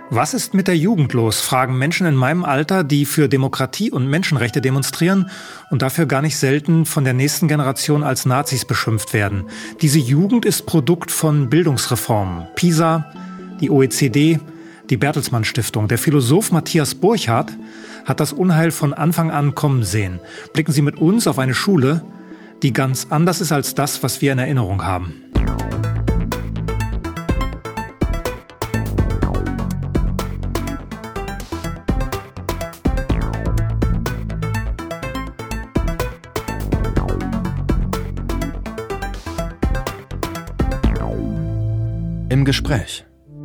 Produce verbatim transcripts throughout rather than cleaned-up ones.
Was ist mit der Jugend los, fragen Menschen in meinem Alter, die für Demokratie und Menschenrechte demonstrieren und dafür gar nicht selten von der nächsten Generation als Nazis beschimpft werden. Diese Jugend ist Produkt von Bildungsreformen. PISA, die O E C D, die Bertelsmann Stiftung. Der Philosoph Matthias Burchardt hat das Unheil von Anfang an kommen sehen. Blicken Sie mit uns auf eine Schule, die ganz anders ist als das, was wir in Erinnerung haben. Im Gespräch.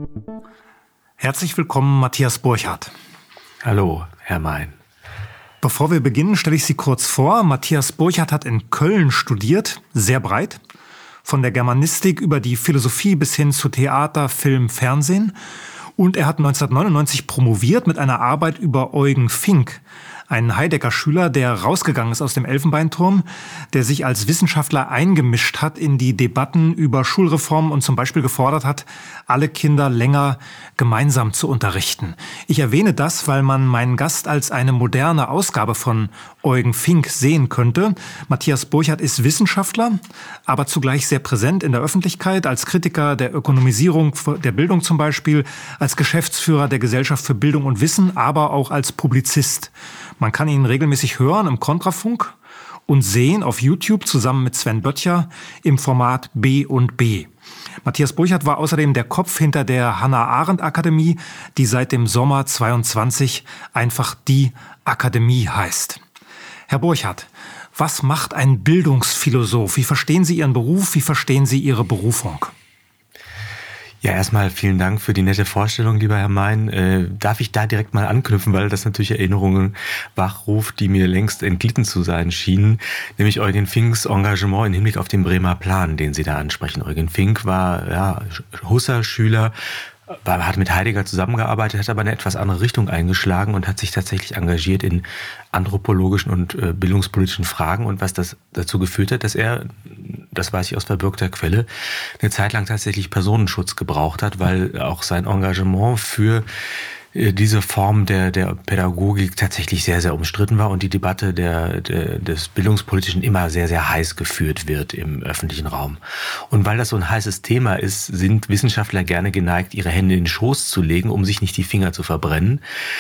Herzlich willkommen, Matthias Burchardt. Hallo, Herr Mein. Bevor wir beginnen, stelle ich Sie kurz vor. Matthias Burchardt hat in Köln studiert, sehr breit, von der Germanistik über die Philosophie bis hin zu Theater, Film, Fernsehen. Und er hat neunzehnhundertneunundneunzig promoviert mit einer Arbeit über Eugen Fink, einen Heidegger-Schüler, der rausgegangen ist aus dem Elfenbeinturm, der sich als Wissenschaftler eingemischt hat in die Debatten über Schulreformen und zum Beispiel gefordert hat, alle Kinder länger gemeinsam zu unterrichten. Ich erwähne das, weil man meinen Gast als eine moderne Ausgabe von Eugen Fink sehen könnte. Matthias Burchardt ist Wissenschaftler, aber zugleich sehr präsent in der Öffentlichkeit, als Kritiker der Ökonomisierung der Bildung zum Beispiel, als Geschäftsführer der Gesellschaft für Bildung und Wissen, aber auch als Publizist. Man kann ihn regelmäßig hören im Kontrafunk und sehen auf YouTube zusammen mit Sven Böttcher im Format B und B. Matthias Burchardt war außerdem der Kopf hinter der Hannah-Arendt-Akademie, die seit dem Sommer zweiundzwanzig einfach die Akademie heißt. Herr Burchardt, was macht ein Bildungsphilosoph? Wie verstehen Sie Ihren Beruf? Wie verstehen Sie Ihre Berufung? Ja, erstmal vielen Dank für die nette Vorstellung, lieber Herr Mein. Äh, darf ich da direkt mal anknüpfen, weil das natürlich Erinnerungen wachruft, die mir längst entglitten zu sein schienen, nämlich Eugen Finks Engagement im Hinblick auf den Bremer Plan, den Sie da ansprechen. Eugen Fink war ja, Husserl-Schüler, hat mit Heidegger zusammengearbeitet, hat aber eine etwas andere Richtung eingeschlagen und hat sich tatsächlich engagiert in anthropologischen und äh, bildungspolitischen Fragen. Und was das dazu geführt hat, dass er, das weiß ich aus verbürgter Quelle, eine Zeit lang tatsächlich Personenschutz gebraucht hat, weil auch sein Engagement für diese Form der, der Pädagogik tatsächlich sehr, sehr umstritten war und die Debatte der, der, des Bildungspolitischen immer sehr, sehr heiß geführt wird im öffentlichen Raum. Und weil das so ein heißes Thema ist, sind Wissenschaftler gerne geneigt, ihre Hände in den Schoß zu legen, um sich nicht die Finger zu verbrennen.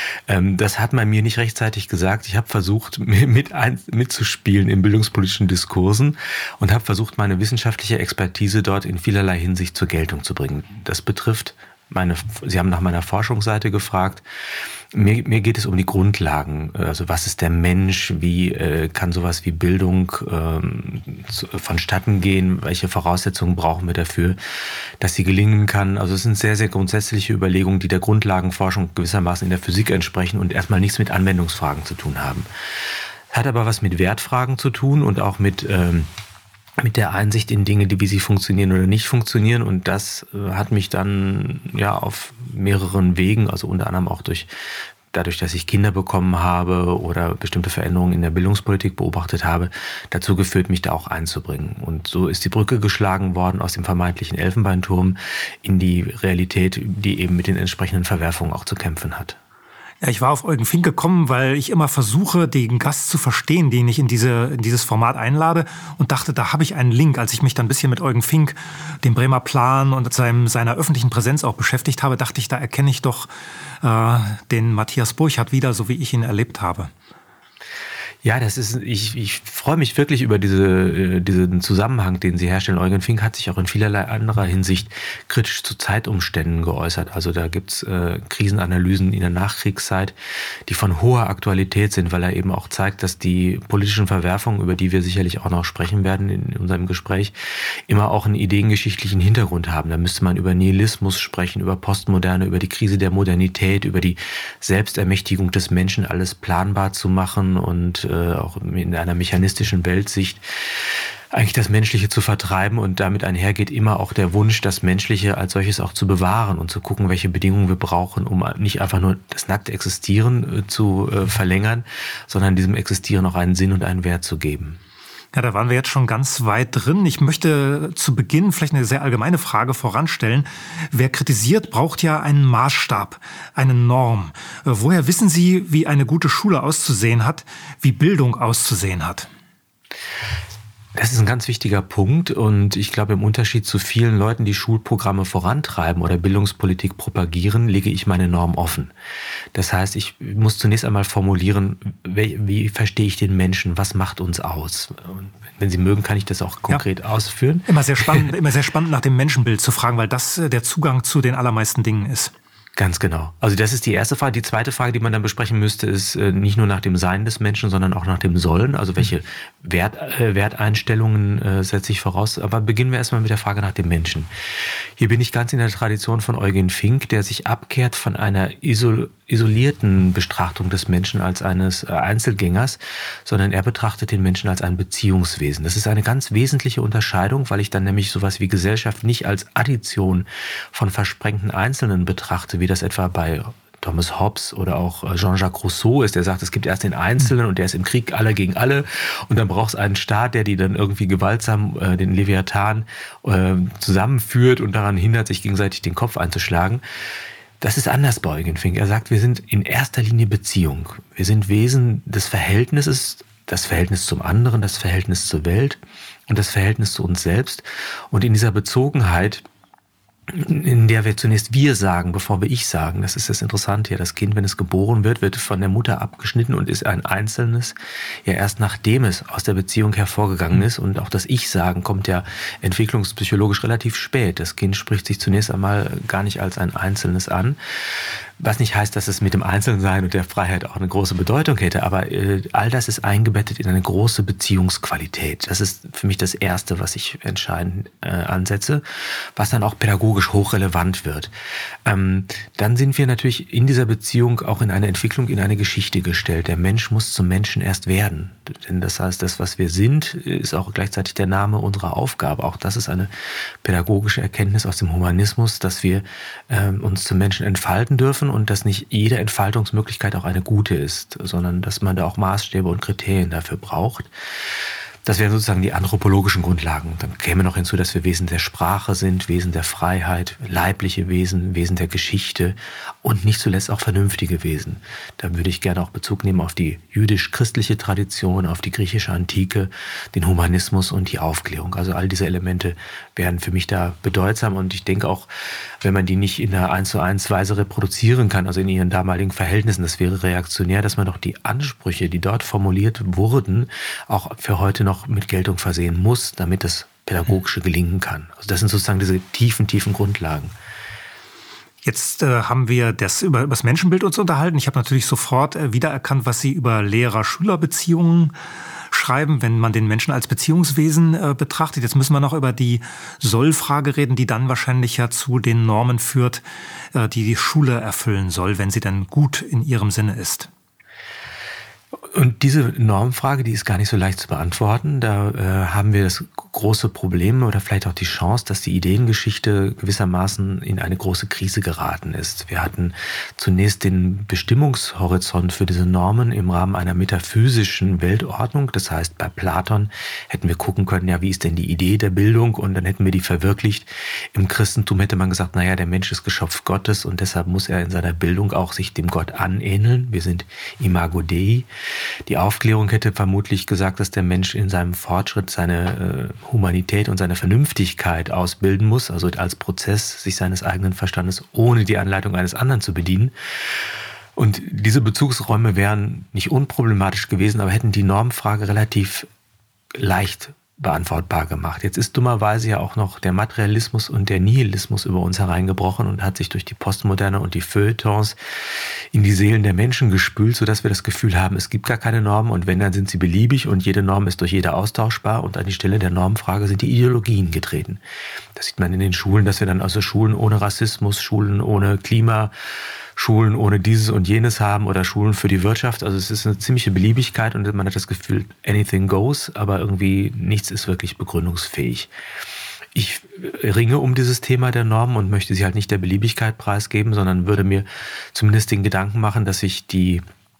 Das hat man mir nicht rechtzeitig gesagt. Ich habe versucht, mit ein, mitzuspielen in bildungspolitischen Diskursen und habe versucht, meine wissenschaftliche Expertise dort in vielerlei Hinsicht zur Geltung zu bringen. Das betrifft Meine, Sie haben nach meiner Forschungsseite gefragt. Mir, mir geht es um die Grundlagen. Also was ist der Mensch? Wie äh, kann sowas wie Bildung ähm, zu, vonstatten gehen? Welche Voraussetzungen brauchen wir dafür, dass sie gelingen kann? Also es sind sehr, sehr grundsätzliche Überlegungen, die der Grundlagenforschung gewissermaßen in der Physik entsprechen und erstmal nichts mit Anwendungsfragen zu tun haben. Hat aber was mit Wertfragen zu tun und auch mit ähm, mit der Einsicht in Dinge, die wie sie funktionieren oder nicht funktionieren. Und das äh, hat mich dann ja auf mehreren Wegen, also unter anderem auch durch dadurch, dass ich Kinder bekommen habe oder bestimmte Veränderungen in der Bildungspolitik beobachtet habe, dazu geführt, mich da auch einzubringen. Und so ist die Brücke geschlagen worden aus dem vermeintlichen Elfenbeinturm in die Realität, die eben mit den entsprechenden Verwerfungen auch zu kämpfen hat. Ja, ich war auf Eugen Fink gekommen, weil ich immer versuche, den Gast zu verstehen, den ich in, diese, in dieses Format einlade und dachte, da habe ich einen Link. Als ich mich dann ein bisschen mit Eugen Fink, dem Bremer Plan und seinem, seiner öffentlichen Präsenz auch beschäftigt habe, dachte ich, da erkenne ich doch äh, den Matthias Burchardt wieder, so wie ich ihn erlebt habe. Ja, das ist, ich, ich freue mich wirklich über diese, diesen Zusammenhang, den Sie herstellen. Eugen Fink hat sich auch in vielerlei anderer Hinsicht kritisch zu Zeitumständen geäußert. Also da gibt's äh, Krisenanalysen in der Nachkriegszeit, die von hoher Aktualität sind, weil er eben auch zeigt, dass die politischen Verwerfungen, über die wir sicherlich auch noch sprechen werden in unserem Gespräch, immer auch einen ideengeschichtlichen Hintergrund haben. Da müsste man über Nihilismus sprechen, über Postmoderne, über die Krise der Modernität, über die Selbstermächtigung des Menschen, alles planbar zu machen und auch in einer mechanistischen Weltsicht eigentlich das Menschliche zu vertreiben und damit einhergeht immer auch der Wunsch, das Menschliche als solches auch zu bewahren und zu gucken, welche Bedingungen wir brauchen, um nicht einfach nur das nackte Existieren zu verlängern, sondern diesem Existieren auch einen Sinn und einen Wert zu geben. Ja, da waren wir jetzt schon ganz weit drin. Ich möchte zu Beginn vielleicht eine sehr allgemeine Frage voranstellen. Wer kritisiert, braucht ja einen Maßstab, eine Norm. Woher wissen Sie, wie eine gute Schule auszusehen hat, wie Bildung auszusehen hat? Das ist ein ganz wichtiger Punkt und ich glaube, im Unterschied zu vielen Leuten, die Schulprogramme vorantreiben oder Bildungspolitik propagieren, lege ich meine Norm offen. Das heißt, ich muss zunächst einmal formulieren, wie, wie verstehe ich den Menschen, was macht uns aus? Und wenn Sie mögen, kann ich das auch konkret ja. ausführen. Immer sehr spannend, immer sehr spannend nach dem Menschenbild zu fragen, weil das der Zugang zu den allermeisten Dingen ist. Ganz genau. Also das ist die erste Frage. Die zweite Frage, die man dann besprechen müsste, ist äh, nicht nur nach dem Sein des Menschen, sondern auch nach dem Sollen. Also welche Wert, äh, Werteinstellungen äh, setze ich voraus. Aber beginnen wir erstmal mit der Frage nach dem Menschen. Hier bin ich ganz in der Tradition von Eugen Fink, der sich abkehrt von einer isol- isolierten Betrachtung des Menschen als eines äh, Einzelgängers, sondern er betrachtet den Menschen als ein Beziehungswesen. Das ist eine ganz wesentliche Unterscheidung, weil ich dann nämlich sowas wie Gesellschaft nicht als Addition von versprengten Einzelnen betrachte, wie das etwa bei Thomas Hobbes oder auch Jean-Jacques Rousseau ist, der sagt, es gibt erst den Einzelnen und der ist im Krieg alle gegen alle und dann braucht es einen Staat, der die dann irgendwie gewaltsam, äh, den Leviathan, äh, zusammenführt und daran hindert, sich gegenseitig den Kopf einzuschlagen. Das ist anders bei Eugen Fink. Er sagt, wir sind in erster Linie Beziehung. Wir sind Wesen des Verhältnisses, das Verhältnis zum anderen, das Verhältnis zur Welt und das Verhältnis zu uns selbst. Und in dieser Bezogenheit, in der wir zunächst wir sagen, bevor wir ich sagen. Das ist das Interessante hier. Das Kind, wenn es geboren wird, wird von der Mutter abgeschnitten und ist ein Einzelnes. Ja, erst nachdem es aus der Beziehung hervorgegangen ist. Und auch das Ich-Sagen kommt ja entwicklungspsychologisch relativ spät. Das Kind spricht sich zunächst einmal gar nicht als ein Einzelnes an. Was nicht heißt, dass es mit dem Einzelnsein und der Freiheit auch eine große Bedeutung hätte, aber äh, all das ist eingebettet in eine große Beziehungsqualität. Das ist für mich das Erste, was ich entscheidend äh, ansetze, was dann auch pädagogisch hochrelevant wird. Ähm, dann sind wir natürlich in dieser Beziehung auch in eine Entwicklung, in eine Geschichte gestellt. Der Mensch muss zum Menschen erst werden. Denn das heißt, das, was wir sind, ist auch gleichzeitig der Name unserer Aufgabe. Auch das ist eine pädagogische Erkenntnis aus dem Humanismus, dass wir äh, uns zum Menschen entfalten dürfen und dass nicht jede Entfaltungsmöglichkeit auch eine gute ist, sondern dass man da auch Maßstäbe und Kriterien dafür braucht. Das wären sozusagen die anthropologischen Grundlagen. Dann käme noch hinzu, dass wir Wesen der Sprache sind, Wesen der Freiheit, leibliche Wesen, Wesen der Geschichte und nicht zuletzt auch vernünftige Wesen. Da würde ich gerne auch Bezug nehmen auf die jüdisch-christliche Tradition, auf die griechische Antike, den Humanismus und die Aufklärung. Also all diese Elemente wären für mich da bedeutsam und ich denke auch, wenn man die nicht in einer eins zu eins Weise reproduzieren kann, also in ihren damaligen Verhältnissen, das wäre reaktionär, dass man doch die Ansprüche, die dort formuliert wurden, auch für heute noch mit Geltung versehen muss, damit das Pädagogische gelingen kann. Also das sind sozusagen diese tiefen, tiefen Grundlagen. Jetzt äh, haben wir das über, über das Menschenbild uns unterhalten. Ich habe natürlich sofort äh, wiedererkannt, was Sie über Lehrer-Schüler-Beziehungen schreiben, wenn man den Menschen als Beziehungswesen äh, betrachtet. Jetzt müssen wir noch über die Soll-Frage reden, die dann wahrscheinlich ja zu den Normen führt, äh, die die Schule erfüllen soll, wenn sie denn gut in ihrem Sinne ist. Und diese Normfrage, die ist gar nicht so leicht zu beantworten. Da äh, haben wir das große Problem oder vielleicht auch die Chance, dass die Ideengeschichte gewissermaßen in eine große Krise geraten ist. Wir hatten zunächst den Bestimmungshorizont für diese Normen im Rahmen einer metaphysischen Weltordnung. Das heißt, bei Platon hätten wir gucken können, ja, wie ist denn die Idee der Bildung? Und dann hätten wir die verwirklicht. Im Christentum hätte man gesagt, naja, der Mensch ist Geschöpf Gottes und deshalb muss er in seiner Bildung auch sich dem Gott anähneln. Wir sind Imago Dei. Die Aufklärung hätte vermutlich gesagt, dass der Mensch in seinem Fortschritt seine äh, Humanität und seine Vernünftigkeit ausbilden muss, also als Prozess sich seines eigenen Verstandes ohne die Anleitung eines anderen zu bedienen. Und diese Bezugsräume wären nicht unproblematisch gewesen, aber hätten die Normfrage relativ leicht beantwortbar gemacht. Jetzt ist dummerweise ja auch noch der Materialismus und der Nihilismus über uns hereingebrochen und hat sich durch die Postmoderne und die Feuilletons in die Seelen der Menschen gespült, sodass wir das Gefühl haben, es gibt gar keine Normen und wenn, dann sind sie beliebig und jede Norm ist durch jede austauschbar und an die Stelle der Normfrage sind die Ideologien getreten. Das sieht man in den Schulen, dass wir dann also Schulen ohne Rassismus, Schulen ohne Klima, Schulen ohne dieses und jenes haben oder Schulen für die Wirtschaft. Also es ist eine ziemliche Beliebigkeit und man hat das Gefühl, anything goes, aber irgendwie nichts ist wirklich begründungsfähig. Ich ringe um dieses Thema der Normen und möchte sie halt nicht der Beliebigkeit preisgeben, sondern würde mir zumindest den Gedanken machen, dass sich die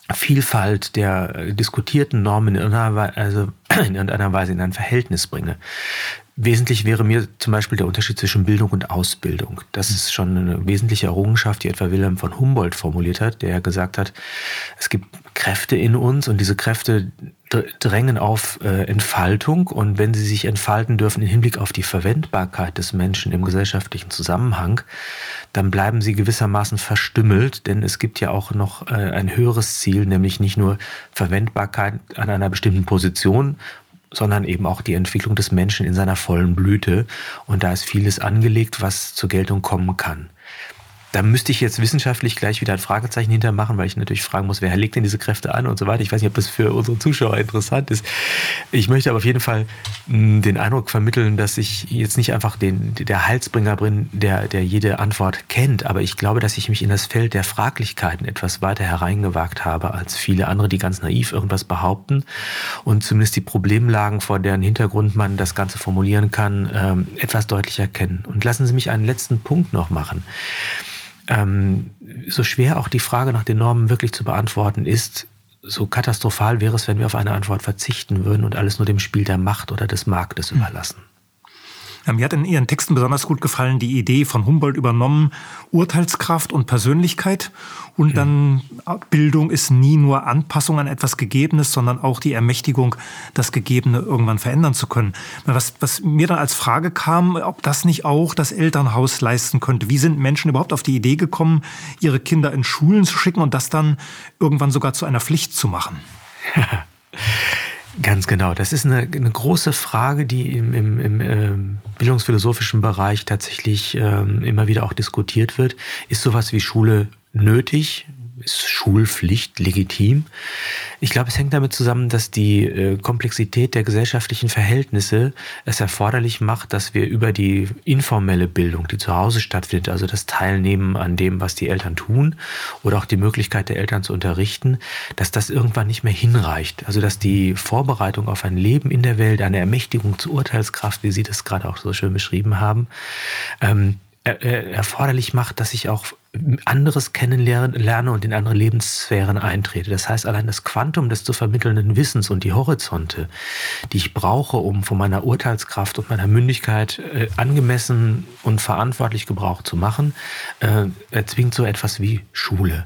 Vielfalt der diskutierten Normen in irgendeiner Weise, also in irgendeiner Weise in ein Verhältnis bringe. Wesentlich wäre mir zum Beispiel der Unterschied zwischen Bildung und Ausbildung. Das ist schon eine wesentliche Errungenschaft, die etwa Wilhelm von Humboldt formuliert hat, der gesagt hat, es gibt Kräfte in uns und diese Kräfte drängen auf äh, Entfaltung, und wenn sie sich entfalten dürfen im Hinblick auf die Verwendbarkeit des Menschen im gesellschaftlichen Zusammenhang, dann bleiben sie gewissermaßen verstümmelt, denn es gibt ja auch noch äh, ein höheres Ziel, nämlich nicht nur Verwendbarkeit an einer bestimmten Position, sondern eben auch die Entwicklung des Menschen in seiner vollen Blüte. Und da ist vieles angelegt, was zur Geltung kommen kann. Da müsste ich jetzt wissenschaftlich gleich wieder ein Fragezeichen hintermachen, weil ich natürlich fragen muss, wer legt denn diese Kräfte an und so weiter. Ich weiß nicht, ob das für unsere Zuschauer interessant ist. Ich möchte aber auf jeden Fall mh, den Eindruck vermitteln, dass ich jetzt nicht einfach den, der Heilsbringer bin, der, der jede Antwort kennt, aber ich glaube, dass ich mich in das Feld der Fraglichkeiten etwas weiter hereingewagt habe als viele andere, die ganz naiv irgendwas behaupten und zumindest die Problemlagen, vor deren Hintergrund man das Ganze formulieren kann, ähm, etwas deutlicher kennen. Und lassen Sie mich einen letzten Punkt noch machen. Ähm, so schwer auch die Frage nach den Normen wirklich zu beantworten ist, so katastrophal wäre es, wenn wir auf eine Antwort verzichten würden und alles nur dem Spiel der Macht oder des Marktes mhm. überlassen. Ja, mir hat in Ihren Texten besonders gut gefallen die Idee von Humboldt übernommen, Urteilskraft und Persönlichkeit. Und dann Bildung ist nie nur Anpassung an etwas Gegebenes, sondern auch die Ermächtigung, das Gegebene irgendwann verändern zu können. Was, was mir dann als Frage kam, ob das nicht auch das Elternhaus leisten könnte. Wie sind Menschen überhaupt auf die Idee gekommen, ihre Kinder in Schulen zu schicken und das dann irgendwann sogar zu einer Pflicht zu machen? Ganz genau. Das ist eine, eine große Frage, die im, im, im äh, bildungsphilosophischen Bereich tatsächlich äh, immer wieder auch diskutiert wird. Ist sowas wie Schule nötig? Ist Schulpflicht legitim? Ich glaube, es hängt damit zusammen, dass die äh, Komplexität der gesellschaftlichen Verhältnisse es erforderlich macht, dass wir über die informelle Bildung, die zu Hause stattfindet, also das Teilnehmen an dem, was die Eltern tun oder auch die Möglichkeit der Eltern zu unterrichten, dass das irgendwann nicht mehr hinreicht. Also dass die Vorbereitung auf ein Leben in der Welt, eine Ermächtigung zur Urteilskraft, wie Sie das gerade auch so schön beschrieben haben, ähm, erforderlich macht, dass ich auch anderes kennenlerne und in andere Lebenssphären eintrete. Das heißt, allein das Quantum des zu vermittelnden Wissens und die Horizonte, die ich brauche, um von meiner Urteilskraft und meiner Mündigkeit äh, angemessen und verantwortlich Gebrauch zu machen, äh, erzwingt so etwas wie Schule.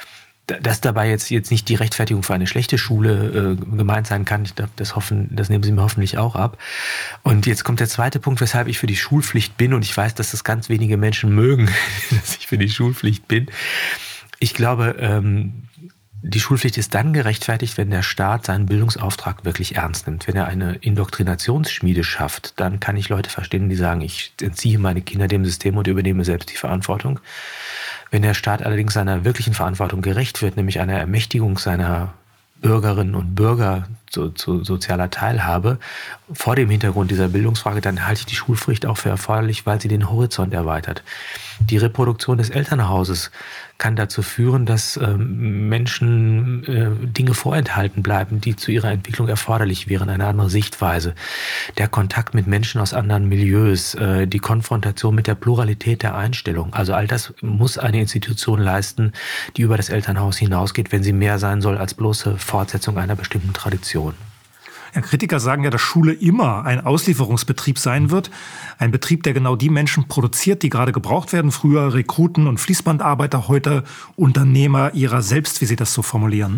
Dass dabei jetzt, jetzt nicht die Rechtfertigung für eine schlechte Schule äh, gemeint sein kann, ich glaube, das, hoffen, das nehmen Sie mir hoffentlich auch ab. Und jetzt kommt der zweite Punkt, weshalb ich für die Schulpflicht bin. Und ich weiß, dass das ganz wenige Menschen mögen, dass ich für die Schulpflicht bin. Ich glaube, ähm, die Schulpflicht ist dann gerechtfertigt, wenn der Staat seinen Bildungsauftrag wirklich ernst nimmt. Wenn er eine Indoktrinationsschmiede schafft, dann kann ich Leute verstehen, die sagen, ich entziehe meine Kinder dem System und übernehme selbst die Verantwortung. Wenn der Staat allerdings seiner wirklichen Verantwortung gerecht wird, nämlich einer Ermächtigung seiner Bürgerinnen und Bürger zu, zu sozialer Teilhabe, vor dem Hintergrund dieser Bildungsfrage, dann halte ich die Schulpflicht auch für erforderlich, weil sie den Horizont erweitert. Die Reproduktion des Elternhauses kann dazu führen, dass ähm, Menschen äh, Dinge vorenthalten bleiben, die zu ihrer Entwicklung erforderlich wären, eine andere Sichtweise. Der Kontakt mit Menschen aus anderen Milieus, äh, die Konfrontation mit der Pluralität der Einstellung. Also all das muss eine Institution leisten, die über das Elternhaus hinausgeht, wenn sie mehr sein soll als bloße Fortsetzung einer bestimmten Tradition. Ja, Kritiker sagen ja, dass Schule immer ein Auslieferungsbetrieb sein wird. Ein Betrieb, der genau die Menschen produziert, die gerade gebraucht werden. Früher Rekruten und Fließbandarbeiter, heute Unternehmer ihrer selbst, wie Sie das so formulieren.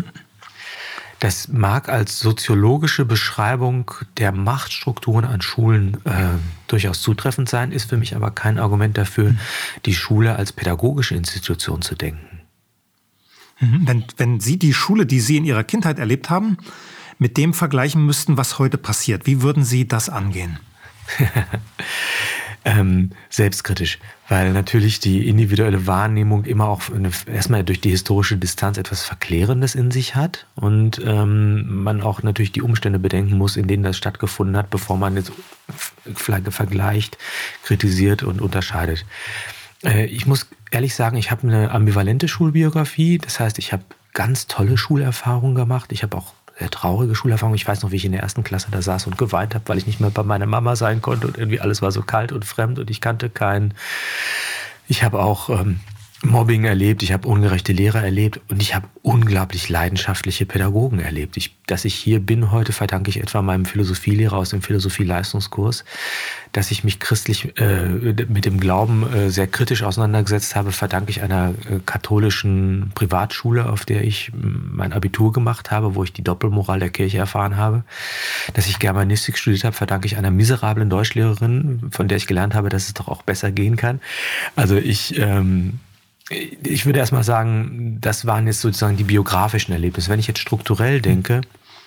Das mag als soziologische Beschreibung der Machtstrukturen an Schulen äh, durchaus zutreffend sein, ist für mich aber kein Argument dafür, die Schule als pädagogische Institution zu denken. Wenn, wenn Sie die Schule, die Sie in Ihrer Kindheit erlebt haben, mit dem vergleichen müssten, was heute passiert, wie würden Sie das angehen? ähm, selbstkritisch, weil natürlich die individuelle Wahrnehmung immer auch eine, erstmal durch die historische Distanz etwas Verklärendes in sich hat und ähm, man auch natürlich die Umstände bedenken muss, in denen das stattgefunden hat, bevor man jetzt vergleicht, kritisiert und unterscheidet. Äh, ich muss ehrlich sagen, ich habe eine ambivalente Schulbiografie, das heißt, ich habe ganz tolle Schulerfahrungen gemacht, ich habe auch sehr traurige Schulerfahrung. Ich weiß noch, wie ich in der ersten Klasse da saß und geweint habe, weil ich nicht mehr bei meiner Mama sein konnte und irgendwie alles war so kalt und fremd und ich kannte keinen. Ich habe auch ähm, Mobbing erlebt, ich habe ungerechte Lehrer erlebt und ich habe unglaublich leidenschaftliche Pädagogen erlebt. Ich, dass ich hier bin heute, verdanke ich etwa meinem Philosophielehrer aus dem Philosophieleistungskurs. Dass ich mich christlich äh, mit dem Glauben äh, sehr kritisch auseinandergesetzt habe, verdanke ich einer äh, katholischen Privatschule, auf der ich mein Abitur gemacht habe, wo ich die Doppelmoral der Kirche erfahren habe. Dass ich Germanistik studiert habe, verdanke ich einer miserablen Deutschlehrerin, von der ich gelernt habe, dass es doch auch besser gehen kann. Also ich... Ähm, Ich würde erst mal sagen, das waren jetzt sozusagen die biografischen Erlebnisse. Wenn ich jetzt strukturell denke,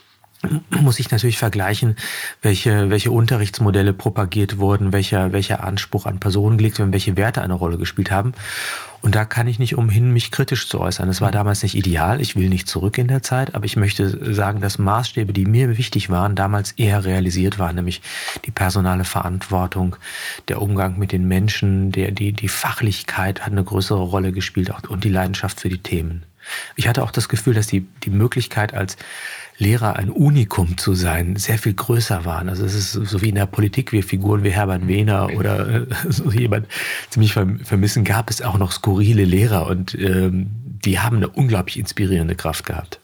muss ich natürlich vergleichen, welche, welche Unterrichtsmodelle propagiert wurden, welcher, welcher Anspruch an Personen gelegt wird, welche Werte eine Rolle gespielt haben. Und da kann ich nicht umhin, mich kritisch zu äußern. Es war damals nicht ideal, ich will nicht zurück in der Zeit, aber ich möchte sagen, dass Maßstäbe, die mir wichtig waren, damals eher realisiert waren, nämlich die personale Verantwortung, der Umgang mit den Menschen, der, die, die Fachlichkeit hat eine größere Rolle gespielt auch, und die Leidenschaft für die Themen. Ich hatte auch das Gefühl, dass die, die Möglichkeit als Lehrer ein Unikum zu sein, sehr viel größer waren. Also es ist so wie in der Politik, wie Figuren wie Herbert Wehner oder äh, so jemand ziemlich vermissen, gab es auch noch skurrile Lehrer und ähm, die haben eine unglaublich inspirierende Kraft gehabt.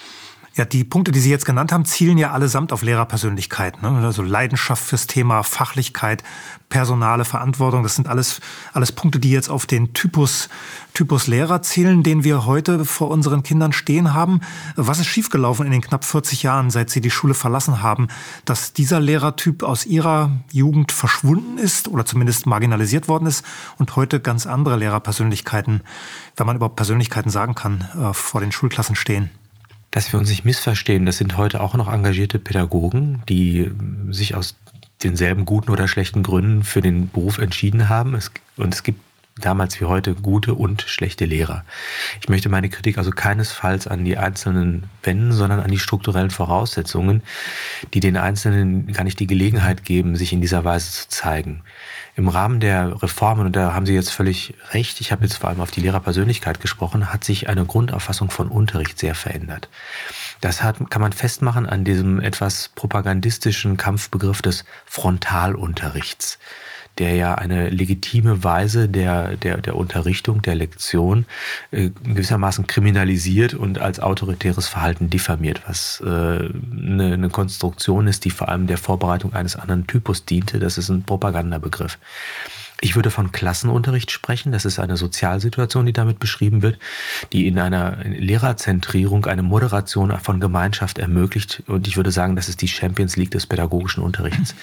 Ja, die Punkte, die Sie jetzt genannt haben, zielen ja allesamt auf Lehrerpersönlichkeit, ne? Also Leidenschaft fürs Thema, Fachlichkeit, personale Verantwortung. Das sind alles, alles Punkte, die jetzt auf den Typus, Typus Lehrer zielen, den wir heute vor unseren Kindern stehen haben. Was ist schiefgelaufen in den knapp vierzig Jahren, seit Sie die Schule verlassen haben, dass dieser Lehrertyp aus Ihrer Jugend verschwunden ist oder zumindest marginalisiert worden ist und heute ganz andere Lehrerpersönlichkeiten, wenn man überhaupt Persönlichkeiten sagen kann, vor den Schulklassen stehen? Dass wir uns nicht missverstehen, das sind heute auch noch engagierte Pädagogen, die sich aus denselben guten oder schlechten Gründen für den Beruf entschieden haben. Es, und es gibt damals wie heute gute und schlechte Lehrer. Ich möchte meine Kritik also keinesfalls an die Einzelnen wenden, sondern an die strukturellen Voraussetzungen, die den Einzelnen gar nicht die Gelegenheit geben, sich in dieser Weise zu zeigen. Im Rahmen der Reformen, und da haben Sie jetzt völlig recht, ich habe jetzt vor allem auf die Lehrerpersönlichkeit gesprochen, hat sich eine Grundauffassung von Unterricht sehr verändert. Das hat, kann man festmachen an diesem etwas propagandistischen Kampfbegriff des Frontalunterrichts, der ja eine legitime Weise der, der, der Unterrichtung, der Lektion äh, gewissermaßen kriminalisiert und als autoritäres Verhalten diffamiert, was äh, eine, eine Konstruktion ist, die vor allem der Vorbereitung eines anderen Typus diente. Das ist ein Propagandabegriff. Ich würde von Klassenunterricht sprechen. Das ist eine Sozialsituation, die damit beschrieben wird, die in einer Lehrerzentrierung eine Moderation von Gemeinschaft ermöglicht. Und ich würde sagen, das ist die Champions League des pädagogischen Unterrichts.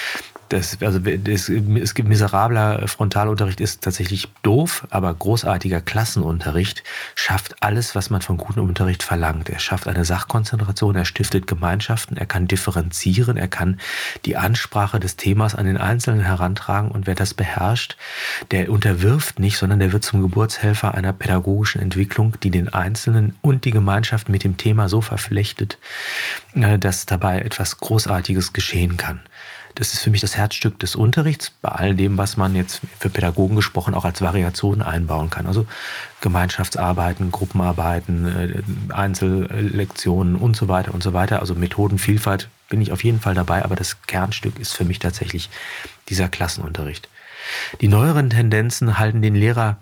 Das, also das, es gibt miserabler Frontalunterricht ist tatsächlich doof, aber großartiger Klassenunterricht schafft alles, was man von gutem Unterricht verlangt. Er schafft eine Sachkonzentration, er stiftet Gemeinschaften, er kann differenzieren, er kann die Ansprache des Themas an den Einzelnen herantragen und wer das beherrscht, der unterwirft nicht, sondern der wird zum Geburtshelfer einer pädagogischen Entwicklung, die den Einzelnen und die Gemeinschaft mit dem Thema so verflechtet, dass dabei etwas Großartiges geschehen kann. Das ist für mich das Herzstück des Unterrichts, bei all dem, was man jetzt für Pädagogen gesprochen auch als Variation einbauen kann. Also Gemeinschaftsarbeiten, Gruppenarbeiten, Einzellektionen und so weiter und so weiter. Also Methodenvielfalt bin ich auf jeden Fall dabei, aber das Kernstück ist für mich tatsächlich dieser Klassenunterricht. Die neueren Tendenzen halten den Lehrer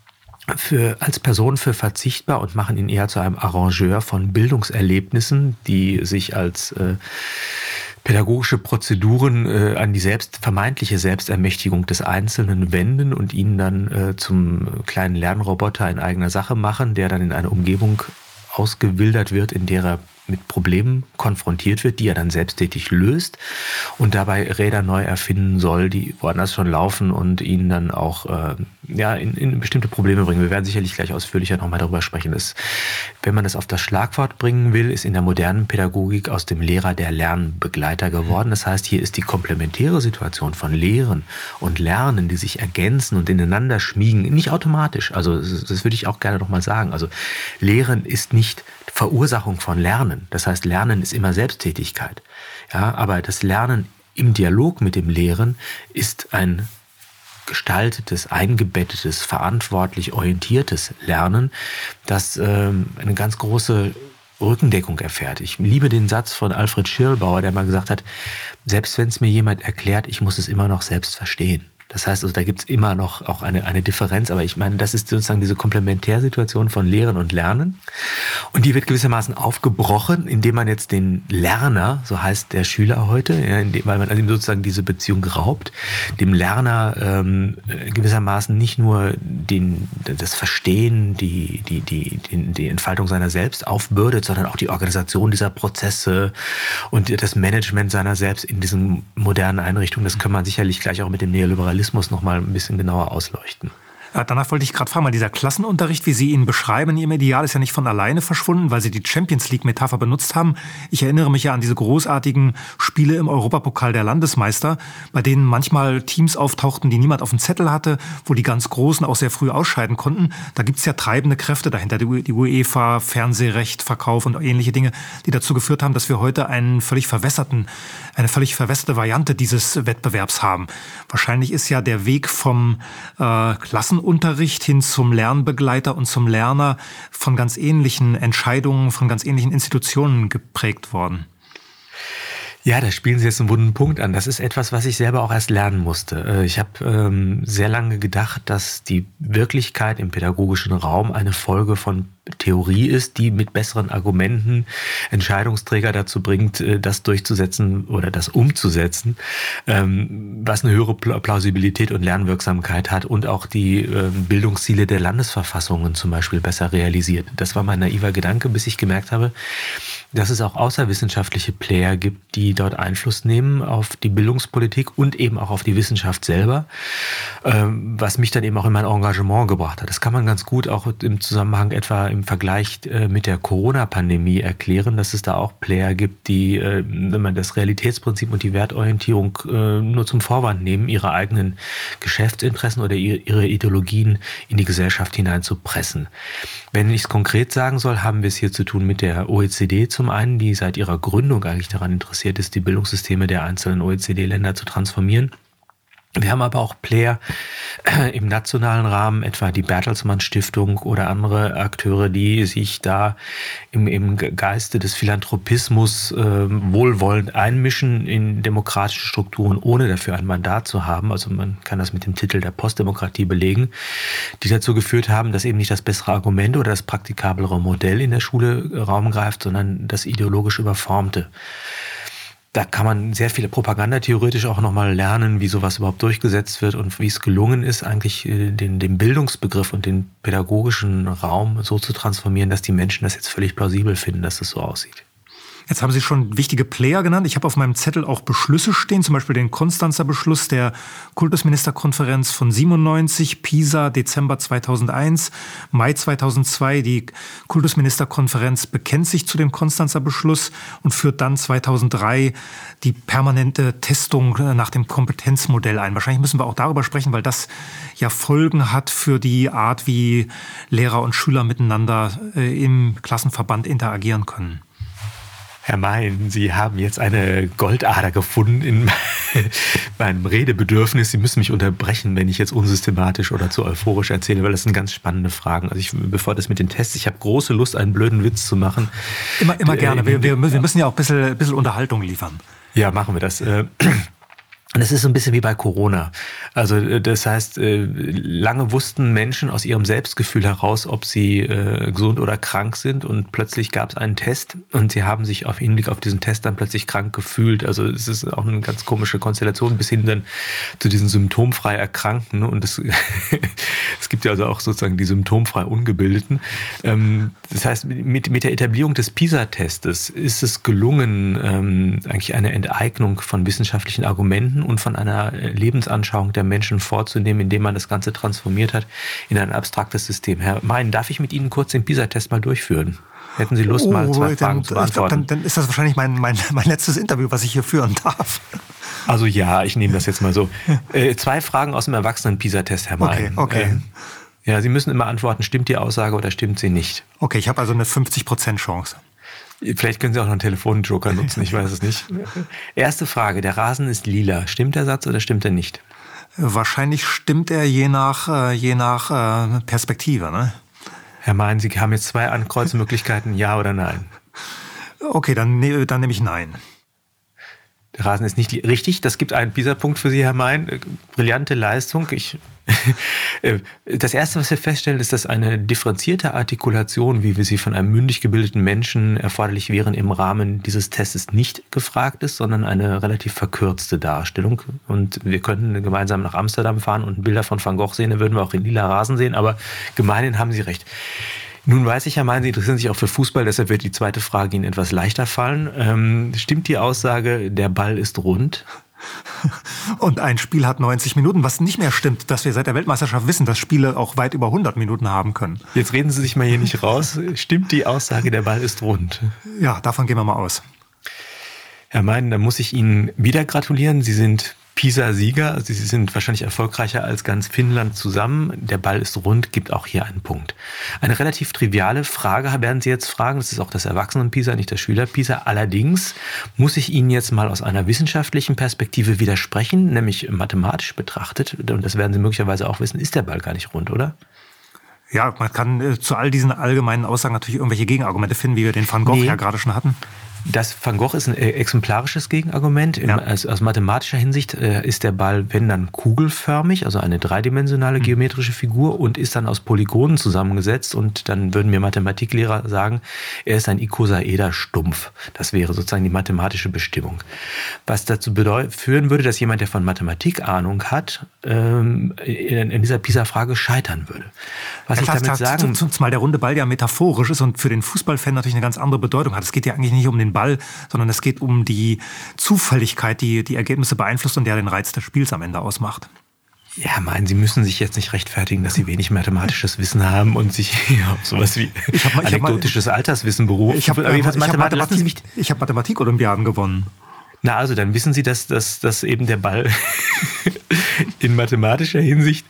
für, als Person für verzichtbar und machen ihn eher zu einem Arrangeur von Bildungserlebnissen, die sich als äh, pädagogische Prozeduren äh, an die selbst, vermeintliche Selbstermächtigung des Einzelnen wenden und ihn dann äh, zum kleinen Lernroboter in eigener Sache machen, der dann in eine Umgebung ausgewildert wird, in der er mit Problemen konfrontiert wird, die er dann selbsttätig löst und dabei Räder neu erfinden soll, die woanders schon laufen und ihn dann auch äh, ja, in, in bestimmte Probleme bringen. Wir werden sicherlich gleich ausführlicher nochmal darüber sprechen. Das, wenn man das auf das Schlagwort bringen will, ist in der modernen Pädagogik aus dem Lehrer der Lernbegleiter geworden. Das heißt, hier ist die komplementäre Situation von Lehren und Lernen, die sich ergänzen und ineinander schmiegen, nicht automatisch. Also das, das würde ich auch gerne nochmal sagen. Also Lehren ist nicht Verursachung von Lernen. Das heißt, Lernen ist immer Selbsttätigkeit. Ja, aber das Lernen im Dialog mit dem Lehren ist ein gestaltetes, eingebettetes, verantwortlich orientiertes Lernen, das ähm, eine ganz große Rückendeckung erfährt. Ich liebe den Satz von Alfred Schirlbauer, der mal gesagt hat, selbst wenn es mir jemand erklärt, ich muss es immer noch selbst verstehen. Das heißt, also, da gibt's immer noch auch eine, eine Differenz, aber ich meine, das ist sozusagen diese Komplementärsituation von Lehren und Lernen. Und die wird gewissermaßen aufgebrochen, indem man jetzt den Lerner, so heißt der Schüler heute, ja, indem, weil man ihm sozusagen diese Beziehung raubt, dem Lerner ähm, gewissermaßen nicht nur den, das Verstehen, die, die, die, die, die Entfaltung seiner selbst aufbürdet, sondern auch die Organisation dieser Prozesse und das Management seiner selbst in diesen modernen Einrichtungen. Das kann man sicherlich gleich auch mit dem Neoliberalismus noch mal ein bisschen genauer ausleuchten. Ja, danach wollte ich gerade fragen, weil dieser Klassenunterricht, wie Sie ihn beschreiben in Ihrem Ideal, ist ja nicht von alleine verschwunden, weil Sie die Champions League-Metapher benutzt haben. Ich erinnere mich ja an diese großartigen Spiele im Europapokal der Landesmeister, bei denen manchmal Teams auftauchten, die niemand auf dem Zettel hatte, wo die ganz Großen auch sehr früh ausscheiden konnten. Da gibt es ja treibende Kräfte dahinter, die UEFA, Fernsehrecht, Verkauf und ähnliche Dinge, die dazu geführt haben, dass wir heute einen völlig verwässerten, eine völlig verwässerte Variante dieses Wettbewerbs haben. Wahrscheinlich ist ja der Weg vom äh, Klassenunterricht Unterricht hin zum Lernbegleiter und zum Lerner von ganz ähnlichen Entscheidungen, von ganz ähnlichen Institutionen geprägt worden. Ja, da spielen Sie jetzt einen wunden Punkt an. Das ist etwas, was ich selber auch erst lernen musste. Ich habe ähm, sehr lange gedacht, dass die Wirklichkeit im pädagogischen Raum eine Folge von Theorie ist, die mit besseren Argumenten Entscheidungsträger dazu bringt, das durchzusetzen oder das umzusetzen, ähm, was eine höhere Plausibilität und Lernwirksamkeit hat und auch die ähm, Bildungsziele der Landesverfassungen zum Beispiel besser realisiert. Das war mein naiver Gedanke, bis ich gemerkt habe, dass es auch außerwissenschaftliche Player gibt, die dort Einfluss nehmen auf die Bildungspolitik und eben auch auf die Wissenschaft selber, ähm, was mich dann eben auch in mein Engagement gebracht hat. Das kann man ganz gut auch im Zusammenhang etwa im Vergleich äh, mit der Corona-Pandemie erklären, dass es da auch Player gibt, die, äh, wenn man das Realitätsprinzip und die Wertorientierung äh, nur zum Vorwand nehmen, ihre eigenen Geschäftsinteressen oder ihre, ihre Ideologien in die Gesellschaft hineinzupressen. Wenn ich es konkret sagen soll, haben wir es hier zu tun mit der O E C D zum einen, die seit ihrer Gründung eigentlich daran interessiert ist, die Bildungssysteme der einzelnen O E C D-Länder zu transformieren. Wir haben aber auch Player im nationalen Rahmen, etwa die Bertelsmann Stiftung oder andere Akteure, die sich da im, im Geiste des Philanthropismus äh, wohlwollend einmischen in demokratische Strukturen, ohne dafür ein Mandat zu haben. Also man kann das mit dem Titel der Postdemokratie belegen, die dazu geführt haben, dass eben nicht das bessere Argument oder das praktikablere Modell in der Schule Raum greift, sondern das ideologisch Überformte. Da kann man sehr viele propagandatheoretisch auch nochmal lernen, wie sowas überhaupt durchgesetzt wird und wie es gelungen ist, eigentlich den, den Bildungsbegriff und den pädagogischen Raum so zu transformieren, dass die Menschen das jetzt völlig plausibel finden, dass das so aussieht. Jetzt haben Sie schon wichtige Player genannt. Ich habe auf meinem Zettel auch Beschlüsse stehen, zum Beispiel den Konstanzer Beschluss der Kultusministerkonferenz von siebenundneunzig, Pisa, Dezember zweitausendeins, Mai zweitausendzwei. Die Kultusministerkonferenz bekennt sich zu dem Konstanzer Beschluss und führt dann zweitausenddrei die permanente Testung nach dem Kompetenzmodell ein. Wahrscheinlich müssen wir auch darüber sprechen, weil das ja Folgen hat für die Art, wie Lehrer und Schüler miteinander im Klassenverband interagieren können. Herr Mein, Sie haben jetzt eine Goldader gefunden in meinem Redebedürfnis. Sie müssen mich unterbrechen, wenn ich jetzt unsystematisch oder zu euphorisch erzähle, weil das sind ganz spannende Fragen. Also ich, bevor das mit den Tests, ich habe große Lust, einen blöden Witz zu machen. Immer, immer gerne. Wir, wir, wir müssen ja auch ein bisschen, ein bisschen Unterhaltung liefern. Ja, machen wir das. Und es ist so ein bisschen wie bei Corona. Also das heißt, lange wussten Menschen aus ihrem Selbstgefühl heraus, ob sie gesund oder krank sind, und plötzlich gab es einen Test und sie haben sich auf Hinblick auf diesen Test dann plötzlich krank gefühlt. Also es ist auch eine ganz komische Konstellation bis hin dann zu diesen symptomfrei Erkrankten. Und es, es gibt ja also auch sozusagen die symptomfrei Ungebildeten. Das heißt, mit, mit der Etablierung des PISA-Testes ist es gelungen, eigentlich eine Enteignung von wissenschaftlichen Argumenten und von einer Lebensanschauung der Menschen vorzunehmen, indem man das Ganze transformiert hat in ein abstraktes System. Herr Mein, darf ich mit Ihnen kurz den PISA-Test mal durchführen? Hätten Sie Lust, oh, mal zwei dann, Fragen zu beantworten? Dann, dann ist das wahrscheinlich mein, mein, mein letztes Interview, was ich hier führen darf. Also ja, ich nehme das jetzt mal so. Äh, zwei Fragen aus dem Erwachsenen-PISA-Test, Herr Mein. Okay, okay. Äh, ja, Sie müssen immer antworten, stimmt die Aussage oder stimmt sie nicht? Okay, ich habe also eine fünfzig Prozent Chance. Vielleicht können Sie auch noch einen Telefonjoker nutzen, ich weiß es nicht. Erste Frage, der Rasen ist lila. Stimmt der Satz oder stimmt er nicht? Wahrscheinlich stimmt er je nach, je nach Perspektive, ne? Herr Mein, Sie haben jetzt zwei Ankreuzmöglichkeiten, ja oder nein? Okay, dann, dann nehme ich nein. Der Rasen ist nicht richtig. Das gibt einen PISA-Punkt für Sie, Herr Mein. Brillante Leistung. Ich, das Erste, was wir feststellen, ist, dass eine differenzierte Artikulation, wie wir sie von einem mündig gebildeten Menschen erforderlich wären, im Rahmen dieses Tests nicht gefragt ist, sondern eine relativ verkürzte Darstellung. Und wir könnten gemeinsam nach Amsterdam fahren und Bilder von Van Gogh sehen, dann würden wir auch in lila Rasen sehen, aber gemeinhin haben Sie recht. Nun weiß ich ja, meinen Sie interessieren sich auch für Fußball, deshalb wird die zweite Frage Ihnen etwas leichter fallen. Ähm, stimmt die Aussage, der Ball ist rund? Und ein Spiel hat neunzig Minuten, was nicht mehr stimmt, dass wir seit der Weltmeisterschaft wissen, dass Spiele auch weit über hundert Minuten haben können. Jetzt reden Sie sich mal hier nicht raus. Stimmt die Aussage, der Ball ist rund? Ja, davon gehen wir mal aus. Herr Mein, da muss ich Ihnen wieder gratulieren. Sie sind PISA-Sieger, also Sie sind wahrscheinlich erfolgreicher als ganz Finnland zusammen. Der Ball ist rund, gibt auch hier einen Punkt. Eine relativ triviale Frage werden Sie jetzt fragen, das ist auch das Erwachsenen-PISA, nicht das Schüler-PISA. Allerdings muss ich Ihnen jetzt mal aus einer wissenschaftlichen Perspektive widersprechen, nämlich mathematisch betrachtet, und das werden Sie möglicherweise auch wissen, ist der Ball gar nicht rund, oder? Ja, man kann äh, zu all diesen allgemeinen Aussagen natürlich irgendwelche Gegenargumente finden, wie wir den Van Gogh nee. ja gerade schon hatten. Das Van Gogh ist ein exemplarisches Gegenargument. Ja. Aus, aus mathematischer Hinsicht äh, ist der Ball, wenn dann kugelförmig, also eine dreidimensionale geometrische Figur, und ist dann aus Polygonen zusammengesetzt. Und dann würden mir Mathematiklehrer sagen, er ist ein Ikosaeder-Stumpf. Das wäre sozusagen die mathematische Bestimmung. Was dazu bedeut- führen würde, dass jemand, der von Mathematik Ahnung hat, ähm, in, in dieser PISA-Frage scheitern würde. Was ja, klar, ich damit klar, sagen... Zumal der runde Ball ja metaphorisch ist und für den Fußballfan natürlich eine ganz andere Bedeutung hat. Es geht ja eigentlich nicht um den Ball, sondern es geht um die Zufälligkeit, die die Ergebnisse beeinflusst und der den Reiz des Spiels am Ende ausmacht. Ja, meinen, Sie müssen sich jetzt nicht rechtfertigen, dass Sie wenig mathematisches Wissen haben und sich ja, auf sowas wie ich hab mal, anekdotisches ich hab mal, Alterswissen berufen. Ich habe äh, hab Mathematik, hab Mathematik-Olympiaden gewonnen. Na, also dann wissen Sie, dass, dass, dass eben der Ball in mathematischer Hinsicht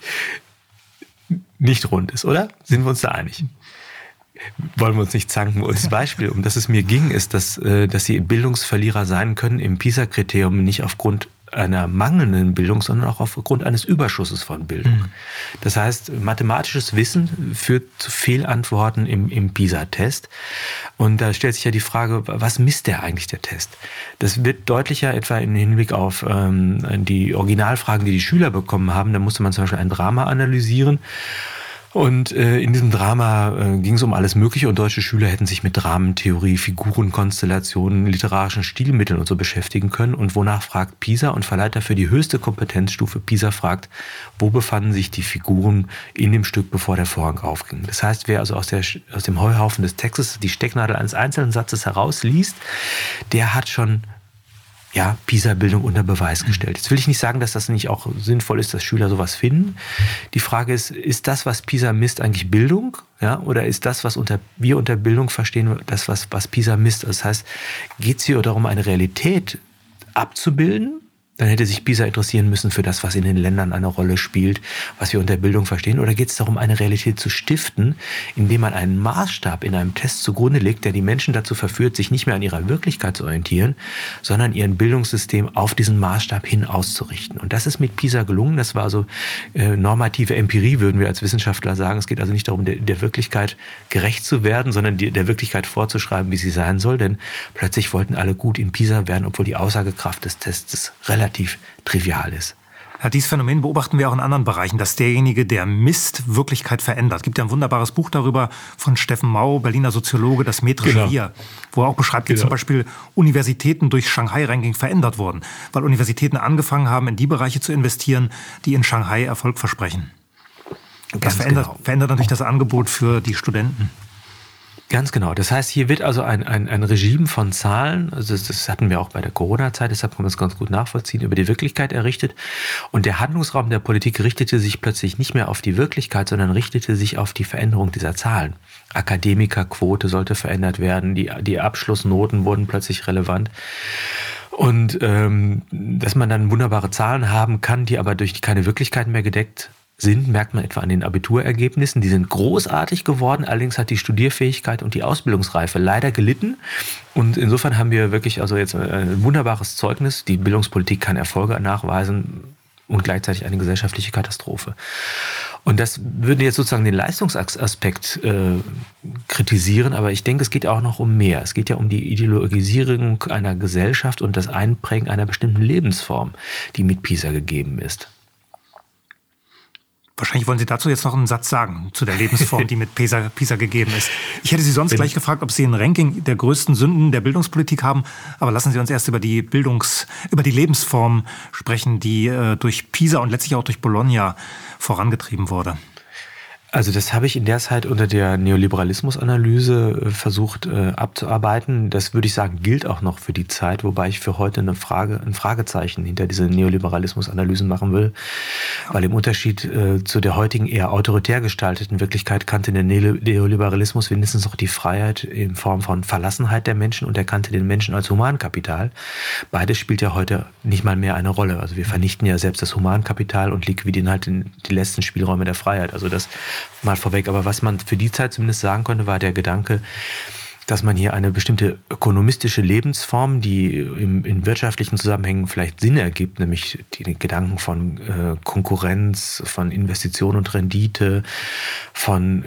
nicht rund ist, oder? Sind wir uns da einig? Wollen wir uns nicht zanken. Und das Beispiel, um das es mir ging, ist, dass, dass Sie Bildungsverlierer sein können im PISA-Kriterium nicht aufgrund einer mangelnden Bildung, sondern auch aufgrund eines Überschusses von Bildung. Mhm. Das heißt, mathematisches Wissen führt zu Fehlantworten im, im PISA-Test. Und da stellt sich ja die Frage, was misst der eigentlich, der Test? Das wird deutlicher etwa im Hinblick auf ähm, die Originalfragen, die die Schüler bekommen haben. Da musste man zum Beispiel ein Drama analysieren. Und äh, in diesem Drama äh, ging es um alles Mögliche und deutsche Schüler hätten sich mit Dramentheorie, Figurenkonstellationen, literarischen Stilmitteln und so beschäftigen können. Und wonach fragt PISA und verleiht dafür die höchste Kompetenzstufe. PISA fragt, wo befanden sich die Figuren in dem Stück, bevor der Vorhang aufging. Das heißt, wer also aus, der, aus dem Heuhaufen des Textes die Stecknadel eines einzelnen Satzes herausliest, der hat schon ja, PISA-Bildung unter Beweis gestellt. Jetzt will ich nicht sagen, dass das nicht auch sinnvoll ist, dass Schüler sowas finden. Die Frage ist, ist das, was PISA misst, eigentlich Bildung? Ja, oder ist das, was unter, wir unter Bildung verstehen, das, was, was PISA misst? Das heißt, geht es hier darum, eine Realität abzubilden? Dann hätte sich PISA interessieren müssen für das, was in den Ländern eine Rolle spielt, was wir unter Bildung verstehen. Oder geht es darum, eine Realität zu stiften, indem man einen Maßstab in einem Test zugrunde legt, der die Menschen dazu verführt, sich nicht mehr an ihrer Wirklichkeit zu orientieren, sondern ihren Bildungssystem auf diesen Maßstab hin auszurichten. Und das ist mit PISA gelungen. Das war also äh, normative Empirie, würden wir als Wissenschaftler sagen. Es geht also nicht darum, der, der Wirklichkeit gerecht zu werden, sondern die, der Wirklichkeit vorzuschreiben, wie sie sein soll. Denn plötzlich wollten alle gut in PISA werden, obwohl die Aussagekraft des Tests relativ relativ trivial ist. Ja, dieses Phänomen beobachten wir auch in anderen Bereichen, dass derjenige, der misst, Wirklichkeit verändert. Es gibt ja ein wunderbares Buch darüber von Steffen Mau, Berliner Soziologe, das metrische genau. Wir, wo er auch beschreibt, wie genau. zum Beispiel Universitäten durch Shanghai-Ranking verändert wurden, weil Universitäten angefangen haben, in die Bereiche zu investieren, die in Shanghai Erfolg versprechen. Das Ganz verändert, genau. verändert natürlich das Angebot für die Studenten. Ganz genau. Das heißt, hier wird also ein, ein, ein Regime von Zahlen, also das, das hatten wir auch bei der Corona-Zeit, deshalb kann man das ganz gut nachvollziehen, über die Wirklichkeit errichtet. Und der Handlungsraum der Politik richtete sich plötzlich nicht mehr auf die Wirklichkeit, sondern richtete sich auf die Veränderung dieser Zahlen. Akademikerquote sollte verändert werden, die, die Abschlussnoten wurden plötzlich relevant. Und ähm, dass man dann wunderbare Zahlen haben kann, die aber durch keine Wirklichkeit mehr gedeckt sind, merkt man etwa an den Abiturergebnissen. Die sind großartig geworden, allerdings hat die Studierfähigkeit und die Ausbildungsreife leider gelitten. Und insofern haben wir wirklich also jetzt ein wunderbares Zeugnis. Die Bildungspolitik kann Erfolge nachweisen und gleichzeitig eine gesellschaftliche Katastrophe. Und das würde jetzt sozusagen den Leistungsaspekt äh, kritisieren, aber ich denke, es geht auch noch um mehr. Es geht ja um die Ideologisierung einer Gesellschaft und das Einprägen einer bestimmten Lebensform, die mit PISA gegeben ist. Wahrscheinlich wollen Sie dazu jetzt noch einen Satz sagen, zu der Lebensform, die mit PISA, PISA gegeben ist. Ich hätte Sie sonst Wenn gleich gefragt, ob Sie ein Ranking der größten Sünden der Bildungspolitik haben, aber lassen Sie uns erst über die Bildungs-, über die Lebensform sprechen, die äh, durch PISA und letztlich auch durch Bologna vorangetrieben wurde. Also das habe ich in der Zeit unter der Neoliberalismusanalyse versucht äh, abzuarbeiten. Das würde ich sagen, gilt auch noch für die Zeit, wobei ich für heute eine Frage, ein Fragezeichen hinter diese Neoliberalismusanalysen machen will. Weil im Unterschied äh, zu der heutigen eher autoritär gestalteten Wirklichkeit kannte der Neoliberalismus wenigstens noch die Freiheit in Form von Verlassenheit der Menschen und er kannte den Menschen als Humankapital. Beides spielt ja heute nicht mal mehr eine Rolle. Also wir vernichten ja selbst das Humankapital und liquidieren halt den, die letzten Spielräume der Freiheit. Also das mal vorweg. Aber was man für die Zeit zumindest sagen konnte, war der Gedanke, dass man hier eine bestimmte ökonomistische Lebensform, die im, in wirtschaftlichen Zusammenhängen vielleicht Sinn ergibt, nämlich die, die Gedanken von äh, Konkurrenz, von Investition und Rendite, von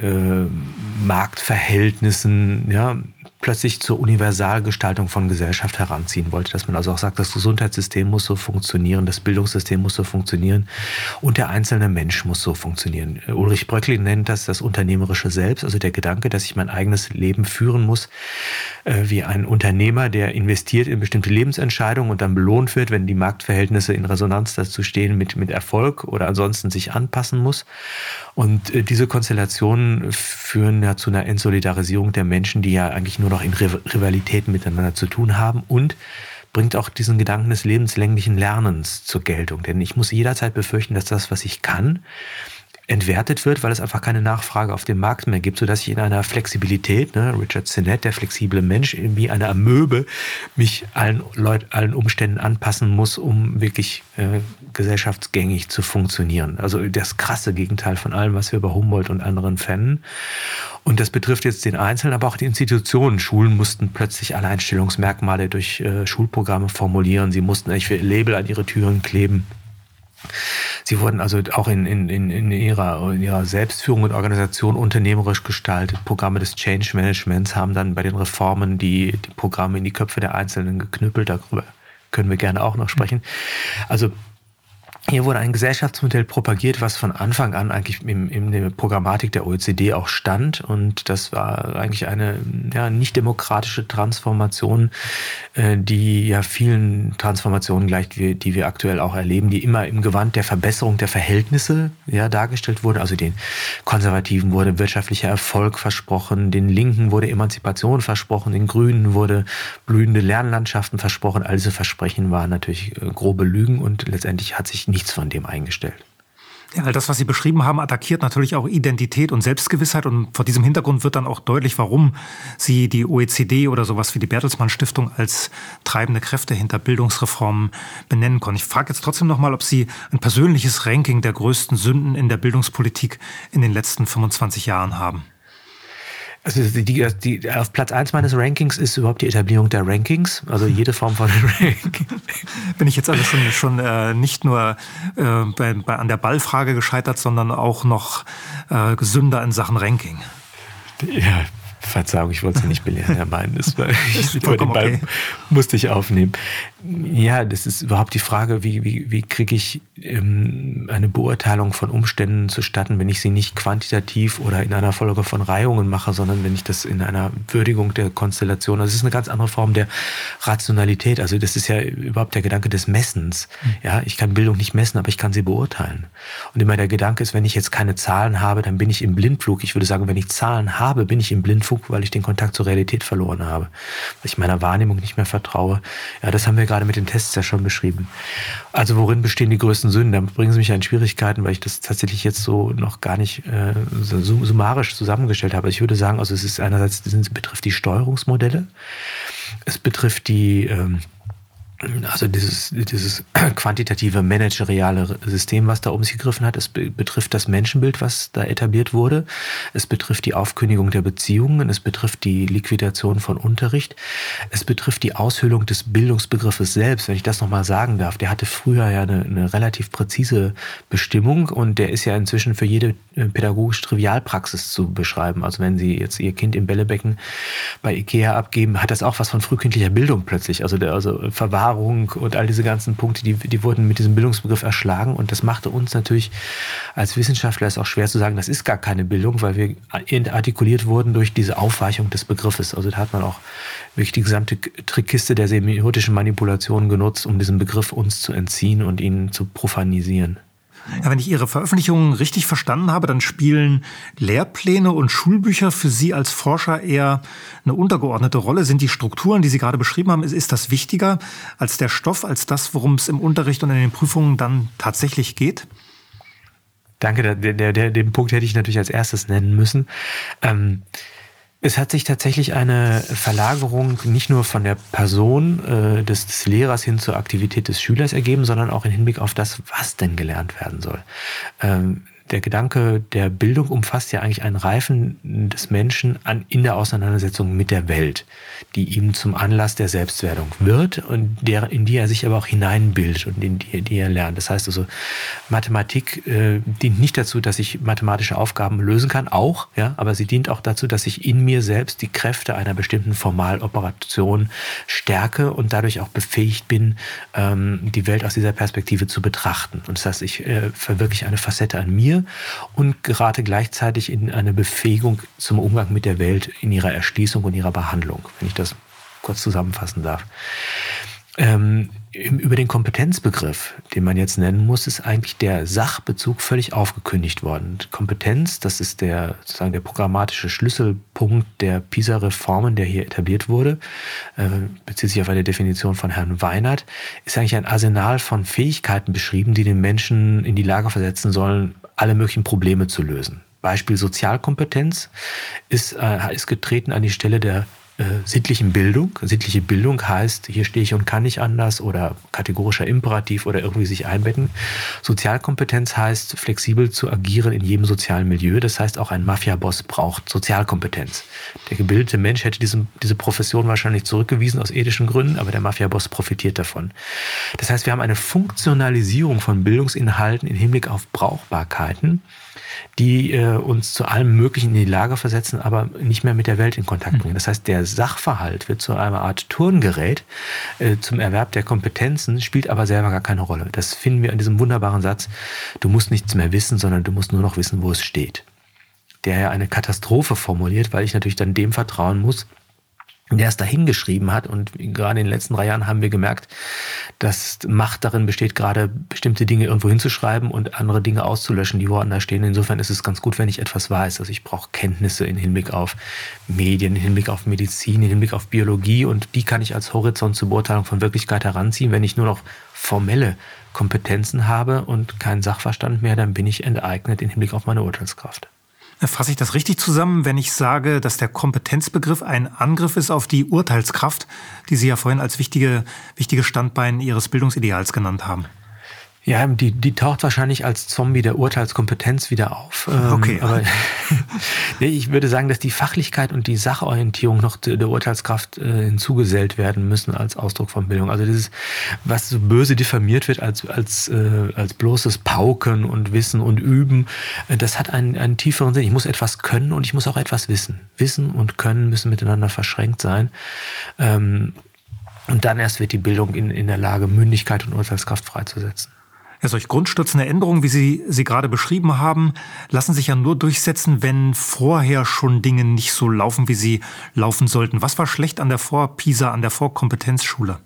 äh, Marktverhältnissen, ja, plötzlich zur Universalgestaltung von Gesellschaft heranziehen wollte, dass man also auch sagt, das Gesundheitssystem muss so funktionieren, das Bildungssystem muss so funktionieren und der einzelne Mensch muss so funktionieren. Ulrich Bröcklin nennt das das unternehmerische Selbst, also der Gedanke, dass ich mein eigenes Leben führen muss, äh, wie ein Unternehmer, der investiert in bestimmte Lebensentscheidungen und dann belohnt wird, wenn die Marktverhältnisse in Resonanz dazu stehen, mit, mit Erfolg oder ansonsten sich anpassen muss. Und äh, diese Konstellationen führen ja zu einer Entsolidarisierung der Menschen, die ja eigentlich nur noch in Rivalitäten miteinander zu tun haben und bringt auch diesen Gedanken des lebenslänglichen Lernens zur Geltung. Denn ich muss jederzeit befürchten, dass das, was ich kann, entwertet wird, weil es einfach keine Nachfrage auf dem Markt mehr gibt, sodass ich in einer Flexibilität, ne, Richard Sennett, der flexible Mensch, wie eine Amöbe, mich allen Leut, allen Umständen anpassen muss, um wirklich äh, gesellschaftsgängig zu funktionieren. Also das krasse Gegenteil von allem, was wir bei Humboldt und anderen fänden. Und das betrifft jetzt den Einzelnen, aber auch die Institutionen. Schulen mussten plötzlich Alleinstellungsmerkmale durch äh, Schulprogramme formulieren. Sie mussten eigentlich Label an ihre Türen kleben. Sie wurden also auch in, in, in, ihrer, in ihrer Selbstführung und Organisation unternehmerisch gestaltet. Programme des Change Managements haben dann bei den Reformen die, die Programme in die Köpfe der Einzelnen geknüppelt. Darüber können wir gerne auch noch sprechen. Also hier wurde ein Gesellschaftsmodell propagiert, was von Anfang an eigentlich in, in der Programmatik der O E C D auch stand. Und das war eigentlich eine ja, nicht demokratische Transformation, äh, die ja vielen Transformationen gleicht, die, die wir aktuell auch erleben, die immer im Gewand der Verbesserung der Verhältnisse ja, dargestellt wurde. Also den Konservativen wurde wirtschaftlicher Erfolg versprochen, den Linken wurde Emanzipation versprochen, den Grünen wurde blühende Lernlandschaften versprochen. All diese Versprechen waren natürlich äh, grobe Lügen und letztendlich hat sich nicht nichts von dem eingestellt. Ja, all das, was Sie beschrieben haben, attackiert natürlich auch Identität und Selbstgewissheit und vor diesem Hintergrund wird dann auch deutlich, warum Sie die O E C D oder sowas wie die Bertelsmann Stiftung als treibende Kräfte hinter Bildungsreformen benennen können. Ich frage jetzt trotzdem noch mal, ob Sie ein persönliches Ranking der größten Sünden in der Bildungspolitik in den letzten fünfundzwanzig Jahren haben. Also die, die, die, auf Platz eins meines Rankings ist überhaupt die Etablierung der Rankings, also jede Form von Ranking. Bin ich jetzt also schon, schon äh, nicht nur äh, bei, bei, an der Ballfrage gescheitert, sondern auch noch äh, Sünder in Sachen Ranking. Ja, Verzeihung, ich wollte Sie nicht belehren, Herr Mein. Das war, ich, über den Ball okay. musste ich aufnehmen. Ja, das ist überhaupt die Frage, wie, wie, wie kriege ich ähm, eine Beurteilung von Umständen zustatten, wenn ich sie nicht quantitativ oder in einer Folge von Reihungen mache, sondern wenn ich das in einer Würdigung der Konstellation, also es ist eine ganz andere Form der Rationalität, also das ist ja überhaupt der Gedanke des Messens. Ja, ich kann Bildung nicht messen, aber ich kann sie beurteilen. Und immer der Gedanke ist, wenn ich jetzt keine Zahlen habe, dann bin ich im Blindflug. Ich würde sagen, wenn ich Zahlen habe, bin ich im Blindflug, weil ich den Kontakt zur Realität verloren habe, weil ich meiner Wahrnehmung nicht mehr vertraue. Ja, das haben wir gerade mit den Tests ja schon beschrieben. Also worin bestehen die größten Sünden? Da bringen sie mich ja in Schwierigkeiten, weil ich das tatsächlich jetzt so noch gar nicht äh, so summarisch zusammengestellt habe. Ich würde sagen, also es ist einerseits, es betrifft die Steuerungsmodelle, es betrifft die ähm, Also dieses, dieses quantitative manageriale System, was da um sich gegriffen hat, es be- betrifft das Menschenbild, was da etabliert wurde. Es betrifft die Aufkündigung der Beziehungen, es betrifft die Liquidation von Unterricht, es betrifft die Aushöhlung des Bildungsbegriffes selbst, wenn ich das nochmal sagen darf. Der hatte früher ja eine, eine relativ präzise Bestimmung und der ist ja inzwischen für jede pädagogische Trivialpraxis zu beschreiben. Also wenn Sie jetzt Ihr Kind im Bällebecken bei Ikea abgeben, hat das auch was von frühkindlicher Bildung plötzlich. Also, der, also Verwahrung und all diese ganzen Punkte, die, die wurden mit diesem Bildungsbegriff erschlagen. Und das machte uns natürlich als Wissenschaftler es auch schwer zu sagen, das ist gar keine Bildung, weil wir artikuliert wurden durch diese Aufweichung des Begriffes. Also da hat man auch wirklich die gesamte Trickkiste der semiotischen Manipulation genutzt, um diesen Begriff uns zu entziehen und ihn zu profanisieren. Ja, wenn ich Ihre Veröffentlichungen richtig verstanden habe, dann spielen Lehrpläne und Schulbücher für Sie als Forscher eher eine untergeordnete Rolle. Sind die Strukturen, die Sie gerade beschrieben haben, ist, ist das wichtiger als der Stoff, als das, worum es im Unterricht und in den Prüfungen dann tatsächlich geht? Danke, der, der, der, den Punkt hätte ich natürlich als erstes nennen müssen. Ähm Es hat sich tatsächlich eine Verlagerung nicht nur von der Person äh, des, des Lehrers hin zur Aktivität des Schülers ergeben, sondern auch im Hinblick auf das, was denn gelernt werden soll. Ähm, der Gedanke der Bildung umfasst ja eigentlich ein Reifen des Menschen an, in der Auseinandersetzung mit der Welt, die ihm zum Anlass der Selbstwerdung wird und der, in die er sich aber auch hineinbildet und in die, die er lernt. Das heißt also, Mathematik äh, dient nicht dazu, dass ich mathematische Aufgaben lösen kann, auch, ja, aber sie dient auch dazu, dass ich in mir selbst die Kräfte einer bestimmten Formaloperation stärke und dadurch auch befähigt bin, ähm, die Welt aus dieser Perspektive zu betrachten. Und das heißt, ich äh, verwirkliche eine Facette an mir und gerate gleichzeitig in eine Befähigung zum Umgang mit der Welt in ihrer Erschließung und ihrer Behandlung, wenn ich das kurz zusammenfassen darf. Ähm, über den Kompetenzbegriff, den man jetzt nennen muss, ist eigentlich der Sachbezug völlig aufgekündigt worden. Kompetenz, das ist der, sozusagen der programmatische Schlüsselpunkt der PISA-Reformen, der hier etabliert wurde, äh, bezieht sich auf eine Definition von Herrn Weinert, ist eigentlich ein Arsenal von Fähigkeiten beschrieben, die den Menschen in die Lage versetzen sollen, alle möglichen Probleme zu lösen. Beispiel Sozialkompetenz ist, äh, ist getreten an die Stelle der äh, sittlichen Bildung. Sittliche Bildung heißt, hier stehe ich und kann nicht anders oder kategorischer Imperativ oder irgendwie sich einbetten. Sozialkompetenz heißt, flexibel zu agieren in jedem sozialen Milieu. Das heißt, auch ein Mafia-Boss braucht Sozialkompetenz. Der gebildete Mensch hätte diesen, diese Profession wahrscheinlich zurückgewiesen aus ethischen Gründen, aber der Mafia-Boss profitiert davon. Das heißt, wir haben eine Funktionalisierung von Bildungsinhalten im Hinblick auf Brauchbarkeiten, die äh, uns zu allem Möglichen in die Lage versetzen, aber nicht mehr mit der Welt in Kontakt bringen. Das heißt, der Sachverhalt wird zu einer Art Turngerät äh, zum Erwerb der Kompetenzen, spielt aber selber gar keine Rolle. Das finden wir in diesem wunderbaren Satz, du musst nichts mehr wissen, sondern du musst nur noch wissen, wo es steht. Der ja eine Katastrophe formuliert, weil ich natürlich dann dem vertrauen muss, der es da hingeschrieben hat. Und gerade in den letzten drei Jahren haben wir gemerkt, dass Macht darin besteht, gerade bestimmte Dinge irgendwo hinzuschreiben und andere Dinge auszulöschen, die woanders stehen. Insofern ist es ganz gut, wenn ich etwas weiß. Also ich brauche Kenntnisse im Hinblick auf Medien, im Hinblick auf Medizin, im Hinblick auf Biologie. Und die kann ich als Horizont zur Beurteilung von Wirklichkeit heranziehen. Wenn ich nur noch formelle Kompetenzen habe und keinen Sachverstand mehr, dann bin ich enteignet im Hinblick auf meine Urteilskraft. Fasse ich das richtig zusammen, wenn ich sage, dass der Kompetenzbegriff ein Angriff ist auf die Urteilskraft, die Sie ja vorhin als wichtige, wichtige Standbein Ihres Bildungsideals genannt haben? Ja, die, die taucht wahrscheinlich als Zombie der Urteilskompetenz wieder auf. Okay. Ähm, aber nee, ich würde sagen, dass die Fachlichkeit und die Sachorientierung noch der Urteilskraft äh, hinzugesellt werden müssen als Ausdruck von Bildung. Also dieses, was so böse diffamiert wird als, als, äh, als bloßes Pauken und Wissen und Üben, äh, das hat einen, einen tieferen Sinn. Ich muss etwas können und ich muss auch etwas wissen. Wissen und Können müssen miteinander verschränkt sein. Ähm, und dann erst wird die Bildung in, in der Lage, Mündigkeit und Urteilskraft freizusetzen. Ja, solch grundstürzende Änderungen, wie Sie sie gerade beschrieben haben, lassen sich ja nur durchsetzen, wenn vorher schon Dinge nicht so laufen, wie sie laufen sollten. Was war schlecht an der Vor-PISA, an der Vor-Kompetenzschule?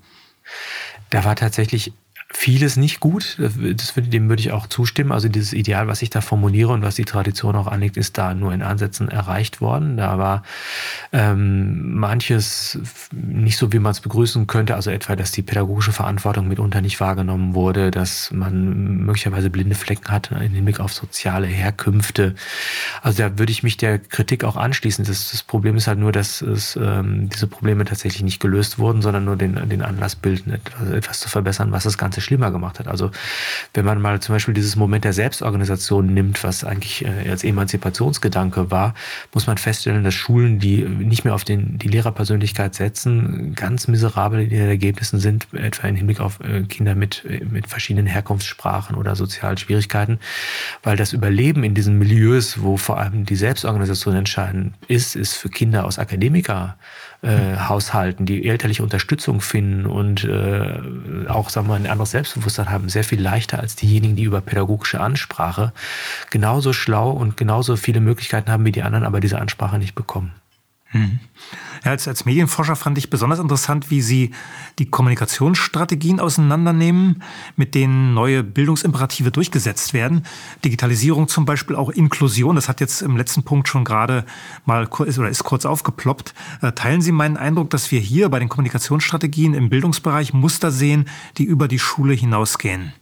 Da war tatsächlich vieles nicht gut. Das, dem würde ich auch zustimmen. Also dieses Ideal, was ich da formuliere und was die Tradition auch anlegt, ist da nur in Ansätzen erreicht worden. Da war Ähm, manches nicht so, wie man es begrüßen könnte, also etwa, dass die pädagogische Verantwortung mitunter nicht wahrgenommen wurde, dass man möglicherweise blinde Flecken hat im Hinblick auf soziale Herkünfte. Also da würde ich mich der Kritik auch anschließen. Das, das Problem ist halt nur, dass es, ähm, diese Probleme tatsächlich nicht gelöst wurden, sondern nur den, den Anlass bilden, etwas zu verbessern, was das Ganze schlimmer gemacht hat. Also wenn man mal zum Beispiel dieses Moment der Selbstorganisation nimmt, was eigentlich äh, als Emanzipationsgedanke war, muss man feststellen, dass Schulen, die nicht mehr auf den, die Lehrerpersönlichkeit setzen, ganz miserabel in den Ergebnissen sind, etwa im Hinblick auf äh, Kinder mit, mit verschiedenen Herkunftssprachen oder sozialen Schwierigkeiten, weil das Überleben in diesen Milieus, wo vor allem die Selbstorganisation entscheidend ist, ist für Kinder aus Akademiker Äh, Haushalten, die elterliche Unterstützung finden und äh, auch, sagen wir mal, ein anderes Selbstbewusstsein haben, sehr viel leichter als diejenigen, die über pädagogische Ansprache genauso schlau und genauso viele Möglichkeiten haben wie die anderen, aber diese Ansprache nicht bekommen. Hm. Ja, als, als Medienforscher fand ich besonders interessant, wie Sie die Kommunikationsstrategien auseinandernehmen, mit denen neue Bildungsimperative durchgesetzt werden. Digitalisierung zum Beispiel, auch Inklusion, das hat jetzt im letzten Punkt schon gerade mal ist, oder ist kurz aufgeploppt. Äh, teilen Sie meinen Eindruck, dass wir hier bei den Kommunikationsstrategien im Bildungsbereich Muster sehen, die über die Schule hinausgehen?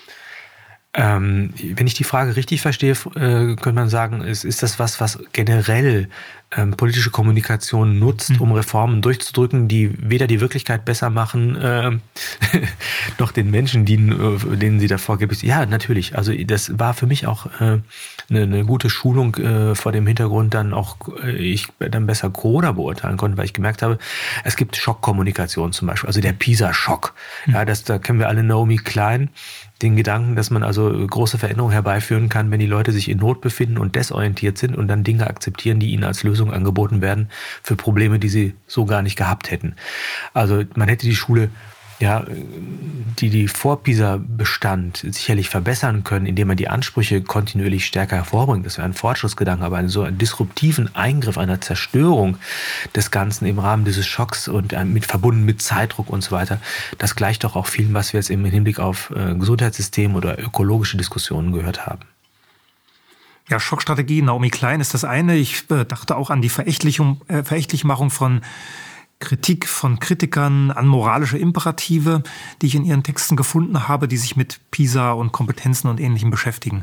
Ähm, wenn ich die Frage richtig verstehe, äh, könnte man sagen, ist, ist das was, was generell ähm, politische Kommunikation nutzt, mhm. um Reformen durchzudrücken, die weder die Wirklichkeit besser machen, äh, noch den Menschen dienen, denen sie davor gibt. Ja, natürlich. Also das war für mich auch äh, eine, eine gute Schulung äh, vor dem Hintergrund, dann auch äh, ich dann besser Corona beurteilen konnte, weil ich gemerkt habe, es gibt Schockkommunikation zum Beispiel, also der PISA-Schock. Mhm. Ja, das, da kennen wir alle Naomi Klein. Den Gedanken, dass man also große Veränderungen herbeiführen kann, wenn die Leute sich in Not befinden und desorientiert sind und dann Dinge akzeptieren, die ihnen als Lösung angeboten werden für Probleme, die sie so gar nicht gehabt hätten. Also man hätte die Schule, ja, die die vor PISA bestand, sicherlich verbessern können, indem man die Ansprüche kontinuierlich stärker hervorbringt. Das wäre ein Fortschrittsgedanke, aber einen so einen disruptiven Eingriff, einer Zerstörung des Ganzen im Rahmen dieses Schocks und mit, verbunden mit Zeitdruck und so weiter, das gleicht doch auch vielem, was wir jetzt im Hinblick auf äh, Gesundheitssystem oder ökologische Diskussionen gehört haben. Ja, Schockstrategie, Naomi Klein ist das eine. Ich äh, dachte auch an die Verächtlichung, äh, Verächtlichmachung von Kritik von Kritikern an moralische Imperative, die ich in ihren Texten gefunden habe, die sich mit PISA und Kompetenzen und Ähnlichem beschäftigen.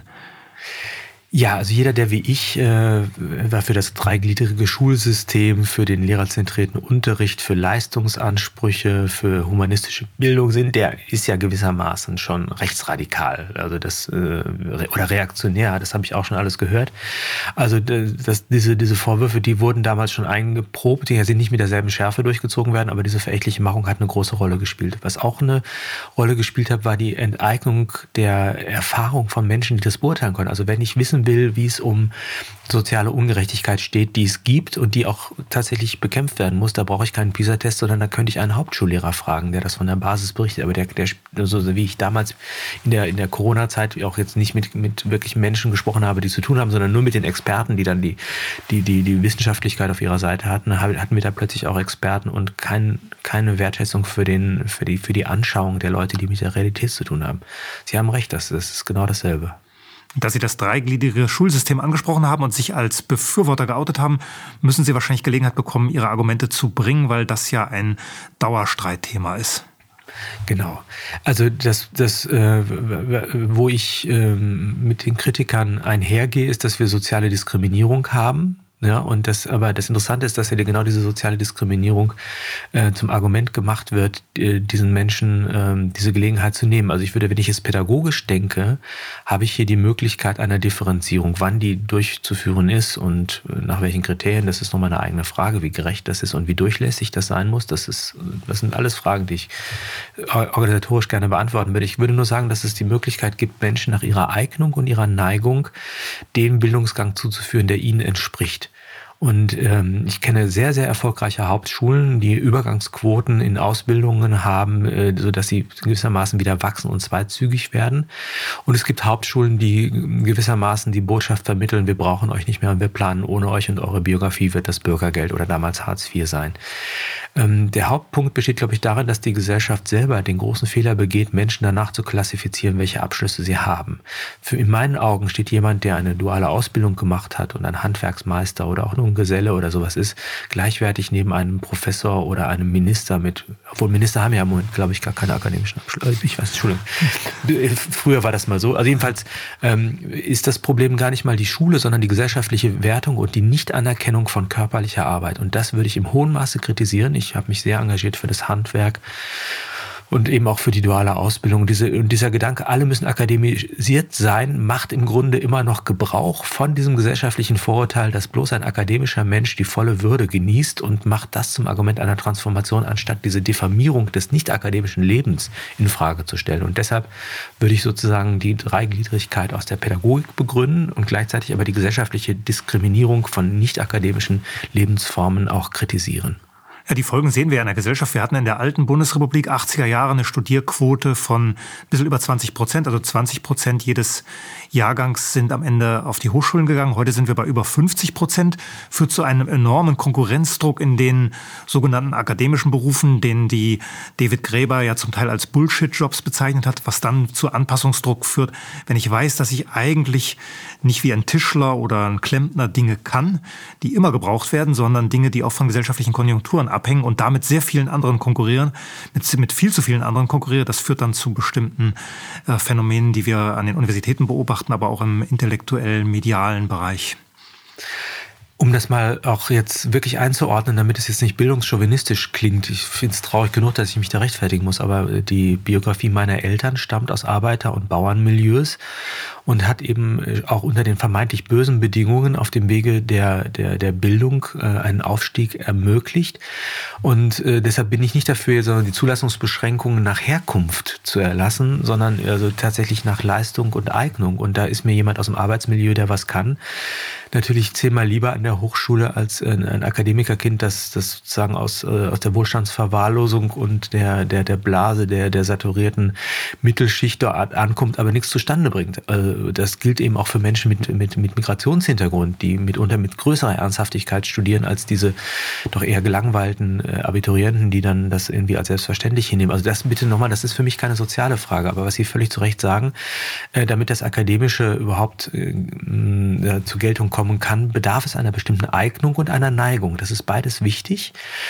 Ja, also jeder, der wie ich äh, war für das dreigliedrige Schulsystem, für den lehrerzentrierten Unterricht, für Leistungsansprüche, für humanistische Bildung sind, der ist ja gewissermaßen schon rechtsradikal, also das äh, oder reaktionär. Das habe ich auch schon alles gehört. Also das, diese diese Vorwürfe, die wurden damals schon eingeprobt, die sind nicht mit derselben Schärfe durchgezogen werden, aber diese verächtliche Machung hat eine große Rolle gespielt. Was auch eine Rolle gespielt hat, war die Enteignung der Erfahrung von Menschen, die das beurteilen können. Also wenn ich wissen will, wie es um soziale Ungerechtigkeit steht, die es gibt und die auch tatsächlich bekämpft werden muss, da brauche ich keinen PISA-Test, sondern da könnte ich einen Hauptschullehrer fragen, der das von der Basis berichtet. Aber der, der so wie ich damals in der in der Corona-Zeit auch jetzt nicht mit mit wirklich Menschen gesprochen habe, die zu tun haben, sondern nur mit den Experten, die dann die die die die Wissenschaftlichkeit auf ihrer Seite hatten, hatten wir da plötzlich auch Experten und kein, keine Wertschätzung für den für die für die Anschauung der Leute, die mit der Realität zu tun haben. Sie haben recht, das, das ist genau dasselbe. Da Sie das dreigliedrige Schulsystem angesprochen haben und sich als Befürworter geoutet haben, müssen Sie wahrscheinlich Gelegenheit bekommen, Ihre Argumente zu bringen, weil das ja ein Dauerstreitthema ist. Genau. Also das, das äh, wo ich äh, mit den Kritikern einhergehe, ist, dass wir soziale Diskriminierung haben. Ja, und das, aber das Interessante ist, dass ja genau diese soziale Diskriminierung äh, zum Argument gemacht wird, äh, diesen Menschen äh, diese Gelegenheit zu nehmen. Also ich würde, wenn ich es pädagogisch denke, habe ich hier die Möglichkeit einer Differenzierung, wann die durchzuführen ist und äh, nach welchen Kriterien. Das ist nochmal eine eigene Frage, wie gerecht das ist und wie durchlässig das sein muss. Das ist, das sind alles Fragen, die ich organisatorisch gerne beantworten würde. Ich würde nur sagen, dass es die Möglichkeit gibt, Menschen nach ihrer Eignung und ihrer Neigung den Bildungsgang zuzuführen, der ihnen entspricht. Und ähm, ich kenne sehr, sehr erfolgreiche Hauptschulen, die Übergangsquoten in Ausbildungen haben, äh, sodass sie gewissermaßen wieder wachsen und zweizügig werden. Und es gibt Hauptschulen, die gewissermaßen die Botschaft vermitteln, wir brauchen euch nicht mehr und wir planen ohne euch und eure Biografie wird das Bürgergeld oder damals Hartz vier sein. Ähm, der Hauptpunkt besteht, glaube ich, darin, dass die Gesellschaft selber den großen Fehler begeht, Menschen danach zu klassifizieren, welche Abschlüsse sie haben. Für in meinen Augen steht jemand, der eine duale Ausbildung gemacht hat und ein Handwerksmeister oder auch eine Ahnung, Geselle oder sowas ist, gleichwertig neben einem Professor oder einem Minister mit, obwohl Minister haben ja im Moment, glaube ich, gar keine akademischen Abschlüsse. Ich weiß, Entschuldigung. Früher war das mal so. Also jedenfalls ähm, ist das Problem gar nicht mal die Schule, sondern die gesellschaftliche Wertung und die Nichtanerkennung von körperlicher Arbeit. Und das würde ich im hohen Maße kritisieren. Ich habe mich sehr engagiert für das Handwerk und eben auch für die duale Ausbildung. Diese, und dieser Gedanke, alle müssen akademisiert sein, macht im Grunde immer noch Gebrauch von diesem gesellschaftlichen Vorurteil, dass bloß ein akademischer Mensch die volle Würde genießt, und macht das zum Argument einer Transformation, anstatt diese Diffamierung des nicht-akademischen Lebens in Frage zu stellen. Und deshalb würde ich sozusagen die Dreigliedrigkeit aus der Pädagogik begründen und gleichzeitig aber die gesellschaftliche Diskriminierung von nicht-akademischen Lebensformen auch kritisieren. Ja, die Folgen sehen wir ja in der Gesellschaft. Wir hatten in der alten Bundesrepublik achtziger Jahre eine Studierquote von ein bisschen über zwanzig Prozent. Also zwanzig Prozent jedes Jahrgangs sind am Ende auf die Hochschulen gegangen. Heute sind wir bei über fünfzig Prozent. Führt zu einem enormen Konkurrenzdruck in den sogenannten akademischen Berufen, den die David Graeber ja zum Teil als Bullshit-Jobs bezeichnet hat, was dann zu Anpassungsdruck führt. Wenn ich weiß, dass ich eigentlich nicht wie ein Tischler oder ein Klempner Dinge kann, die immer gebraucht werden, sondern Dinge, die auch von gesellschaftlichen Konjunkturen abhängen und damit sehr vielen anderen konkurrieren, mit, mit viel zu vielen anderen konkurrieren. Das führt dann zu bestimmten äh, Phänomenen, die wir an den Universitäten beobachten, aber auch im intellektuellen, medialen Bereich. Um das mal auch jetzt wirklich einzuordnen, damit es jetzt nicht bildungschauvinistisch klingt, ich finde es traurig genug, dass ich mich da rechtfertigen muss, aber die Biografie meiner Eltern stammt aus Arbeiter- und Bauernmilieus und hat eben auch unter den vermeintlich bösen Bedingungen auf dem Wege der, der, der Bildung äh, einen Aufstieg ermöglicht. Und äh, deshalb bin ich nicht dafür, sondern die Zulassungsbeschränkungen nach Herkunft zu erlassen, sondern also tatsächlich nach Leistung und Eignung. Und da ist mir jemand aus dem Arbeitsmilieu, der was kann, natürlich zehnmal lieber an der Hochschule als ein, ein Akademikerkind, das, das sozusagen aus, äh, aus der Wohlstandsverwahrlosung und der, der, der Blase der, der saturierten Mittelschicht dort ankommt, aber nichts zustande bringt. Äh, das gilt eben auch für Menschen mit, mit, mit Migrationshintergrund, die mitunter mit größerer Ernsthaftigkeit studieren als diese doch eher gelangweilten äh, Abiturienten, die dann das irgendwie als selbstverständlich hinnehmen. Also das bitte nochmal, das ist für mich keine soziale Frage, aber was Sie völlig zu Recht sagen, äh, damit das Akademische überhaupt äh, äh, zur Geltung kommen kann, bedarf es einer bestimmten Eignung und einer Neigung. Das ist beides wichtig.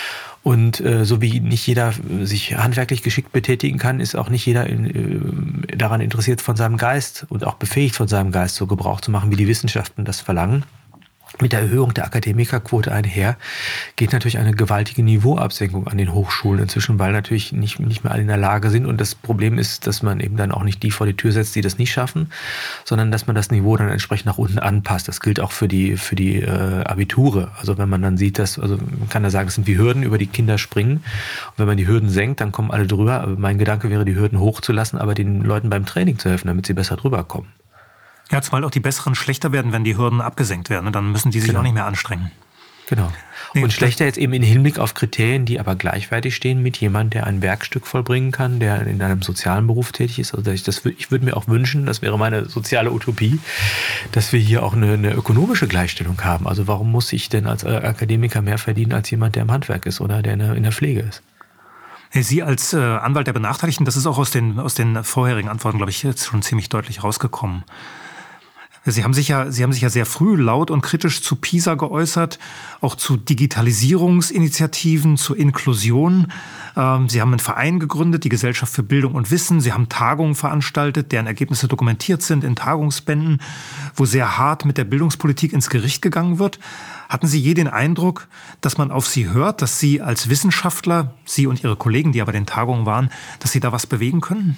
Und äh, so wie nicht jeder sich handwerklich geschickt betätigen kann, ist auch nicht jeder in, äh, daran interessiert, von seinem Geist und auch befähigt, von seinem Geist so Gebrauch zu machen, wie die Wissenschaften das verlangen. Mit der Erhöhung der Akademikerquote einher geht natürlich eine gewaltige Niveauabsenkung an den Hochschulen inzwischen, weil natürlich nicht, nicht mehr alle in der Lage sind. Und das Problem ist, dass man eben dann auch nicht die vor die Tür setzt, die das nicht schaffen, sondern dass man das Niveau dann entsprechend nach unten anpasst. Das gilt auch für die, für die äh, Abiture. Also wenn man dann sieht, dass, also man kann da sagen, das sind wie Hürden, über die Kinder springen. Und wenn man die Hürden senkt, dann kommen alle drüber. Aber mein Gedanke wäre, die Hürden hochzulassen, aber den Leuten beim Training zu helfen, damit sie besser drüber kommen. Ja, zumal auch die Besseren schlechter werden, wenn die Hürden abgesenkt werden. Dann müssen die sich genau. auch nicht mehr anstrengen. Genau. Nee, und schlechter jetzt eben in Hinblick auf Kriterien, die aber gleichwertig stehen mit jemandem, der ein Werkstück vollbringen kann, der in einem sozialen Beruf tätig ist. Also ich, das, ich würde mir auch wünschen, das wäre meine soziale Utopie, dass wir hier auch eine, eine ökonomische Gleichstellung haben. Also warum muss ich denn als Akademiker mehr verdienen als jemand, der im Handwerk ist oder der in der, in der Pflege ist? Sie als äh, Anwalt der Benachteiligten, das ist auch aus den, aus den vorherigen Antworten, glaube ich, jetzt schon ziemlich deutlich rausgekommen. Sie haben sich ja, Sie haben sich ja sehr früh laut und kritisch zu PISA geäußert, auch zu Digitalisierungsinitiativen, zur Inklusion. Ähm, Sie haben einen Verein gegründet, die Gesellschaft für Bildung und Wissen. Sie haben Tagungen veranstaltet, deren Ergebnisse dokumentiert sind in Tagungsbänden, wo sehr hart mit der Bildungspolitik ins Gericht gegangen wird. Hatten Sie je den Eindruck, dass man auf Sie hört, dass Sie als Wissenschaftler, Sie und Ihre Kollegen, die ja bei den Tagungen waren, dass Sie da was bewegen können?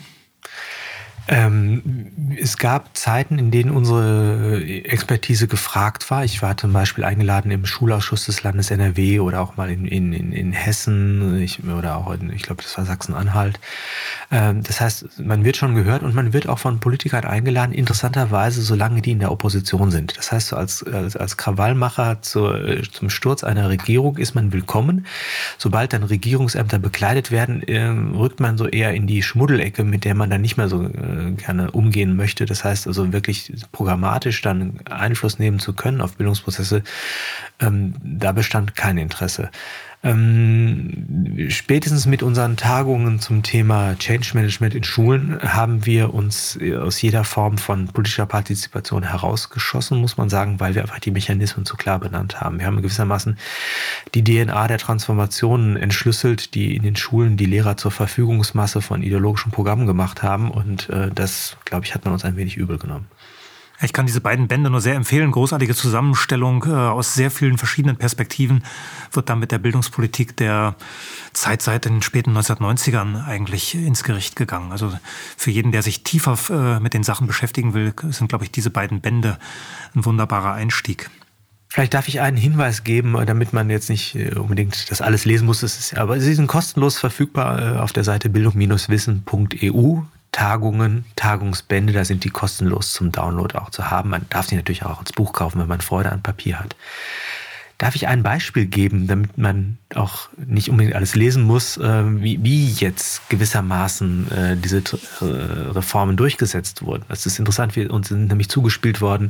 Ähm, es gab Zeiten, in denen unsere Expertise gefragt war. Ich war zum Beispiel eingeladen im Schulausschuss des Landes N R W oder auch mal in, in, in Hessen ich, oder auch in, ich glaube, das war Sachsen-Anhalt. Ähm, das heißt, man wird schon gehört und man wird auch von Politikern eingeladen, interessanterweise, solange die in der Opposition sind. Das heißt, so als, als, als Krawallmacher zur, zum Sturz einer Regierung ist man willkommen. Sobald dann Regierungsämter bekleidet werden, äh, rückt man so eher in die Schmuddelecke, mit der man dann nicht mehr so äh, gerne umgehen möchte. Das heißt also wirklich programmatisch dann Einfluss nehmen zu können auf Bildungsprozesse, ähm, da bestand kein Interesse. Ähm, spätestens mit unseren Tagungen zum Thema Change Management in Schulen haben wir uns aus jeder Form von politischer Partizipation herausgeschossen, muss man sagen, weil wir einfach die Mechanismen zu klar benannt haben. Wir haben gewissermaßen die D N A der Transformationen entschlüsselt, die in den Schulen die Lehrer zur Verfügungsmasse von ideologischen Programmen gemacht haben. Und äh, das, glaube ich, hat man uns ein wenig übel genommen. Ich kann diese beiden Bände nur sehr empfehlen. Großartige Zusammenstellung äh, aus sehr vielen verschiedenen Perspektiven wird dann mit der Bildungspolitik der Zeit seit den späten neunzehnhundertneunzigern eigentlich ins Gericht gegangen. Also für jeden, der sich tiefer äh, mit den Sachen beschäftigen will, sind, glaube ich, diese beiden Bände ein wunderbarer Einstieg. Vielleicht darf ich einen Hinweis geben, damit man jetzt nicht unbedingt das alles lesen muss. Das ist, aber sie sind kostenlos verfügbar auf der Seite bildung Bindestrich wissen Punkt e u. Tagungen, Tagungsbände, da sind die kostenlos zum Download auch zu haben. Man darf sie natürlich auch ins Buch kaufen, wenn man Freude an Papier hat. Darf ich ein Beispiel geben, damit man auch nicht unbedingt alles lesen muss, wie, wie jetzt gewissermaßen diese Reformen durchgesetzt wurden? Das ist interessant, wir, uns sind nämlich zugespielt worden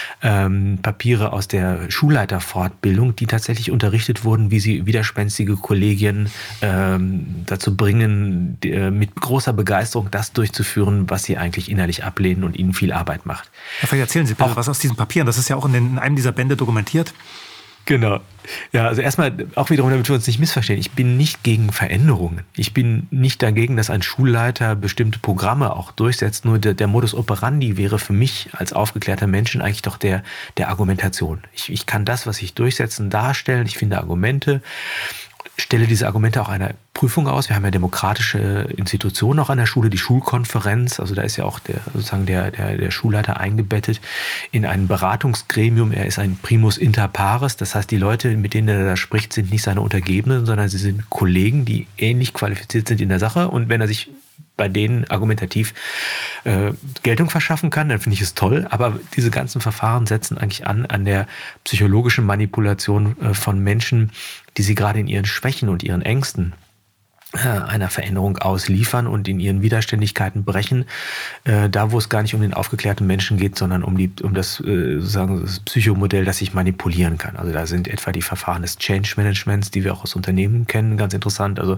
ähm, Papiere aus der Schulleiterfortbildung, die tatsächlich unterrichtet wurden, wie sie widerspenstige Kollegien ähm, dazu bringen, die, äh, mit großer Begeisterung das durchzuführen, was sie eigentlich innerlich ablehnen und ihnen viel Arbeit macht. Ja, vielleicht erzählen Sie bitte auch was aus diesen Papieren. Das ist ja auch in, den, in einem dieser Bände dokumentiert. Genau. Ja, also erstmal auch wiederum, damit wir uns nicht missverstehen. Ich bin nicht gegen Veränderungen. Ich bin nicht dagegen, dass ein Schulleiter bestimmte Programme auch durchsetzt. Nur der, der Modus operandi wäre für mich als aufgeklärter Menschen eigentlich doch der, der Argumentation. Ich, ich kann das, was ich durchsetzen, darstellen. Ich finde Argumente, stelle diese Argumente auch einer Prüfung aus. Wir haben ja demokratische Institutionen auch an der Schule, die Schulkonferenz. Also da ist ja auch der, sozusagen der, der, der Schulleiter eingebettet in ein Beratungsgremium. Er ist ein Primus inter pares. Das heißt, die Leute, mit denen er da spricht, sind nicht seine Untergebenen, sondern sie sind Kollegen, die ähnlich qualifiziert sind in der Sache. Und wenn er sich bei denen argumentativ äh, Geltung verschaffen kann, dann finde ich es toll. Aber diese ganzen Verfahren setzen eigentlich an an der psychologischen Manipulation äh, von Menschen, die sie gerade in ihren Schwächen und ihren Ängsten einer Veränderung ausliefern und in ihren Widerständigkeiten brechen, äh, da wo es gar nicht um den aufgeklärten Menschen geht, sondern um die um das äh, sozusagen das Psychomodell, das ich manipulieren kann. Also da sind etwa die Verfahren des Change Managements, die wir auch aus Unternehmen kennen, ganz interessant. Also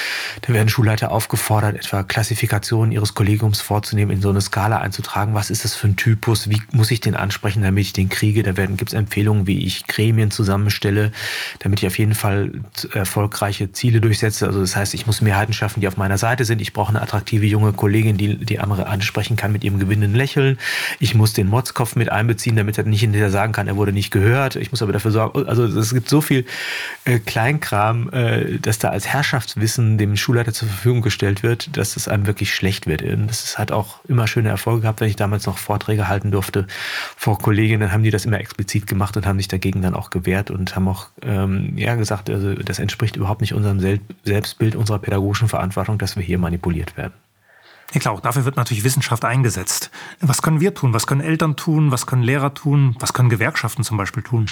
da werden Schulleiter aufgefordert, etwa Klassifikationen ihres Kollegiums vorzunehmen, in so eine Skala einzutragen. Was ist das für ein Typus? Wie muss ich den ansprechen, damit ich den kriege? Da werden gibt es Empfehlungen, wie ich Gremien zusammenstelle, damit ich auf jeden Fall erfolgreiche Ziele durchsetze. Also das heißt, ich Ich muss Mehrheiten schaffen, die auf meiner Seite sind. Ich brauche eine attraktive junge Kollegin, die die andere ansprechen kann mit ihrem gewinnenden Lächeln. Ich muss den Motzkopf mit einbeziehen, damit er nicht hinterher sagen kann, er wurde nicht gehört. Ich muss aber dafür sorgen, also es gibt so viel äh, Kleinkram, äh, dass da als Herrschaftswissen dem Schulleiter zur Verfügung gestellt wird, dass es einem wirklich schlecht wird. Und das hat auch immer schöne Erfolge gehabt, wenn ich damals noch Vorträge halten durfte vor Kolleginnen, dann haben die das immer explizit gemacht und haben sich dagegen dann auch gewehrt und haben auch ähm, ja, gesagt, also das entspricht überhaupt nicht unserem Sel- Selbstbild, unserer pädagogischen Verantwortung, dass wir hier manipuliert werden. Ja klar, auch dafür wird natürlich Wissenschaft eingesetzt. Was können wir tun? Was können Eltern tun? Was können Lehrer tun? Was können Gewerkschaften zum Beispiel tun?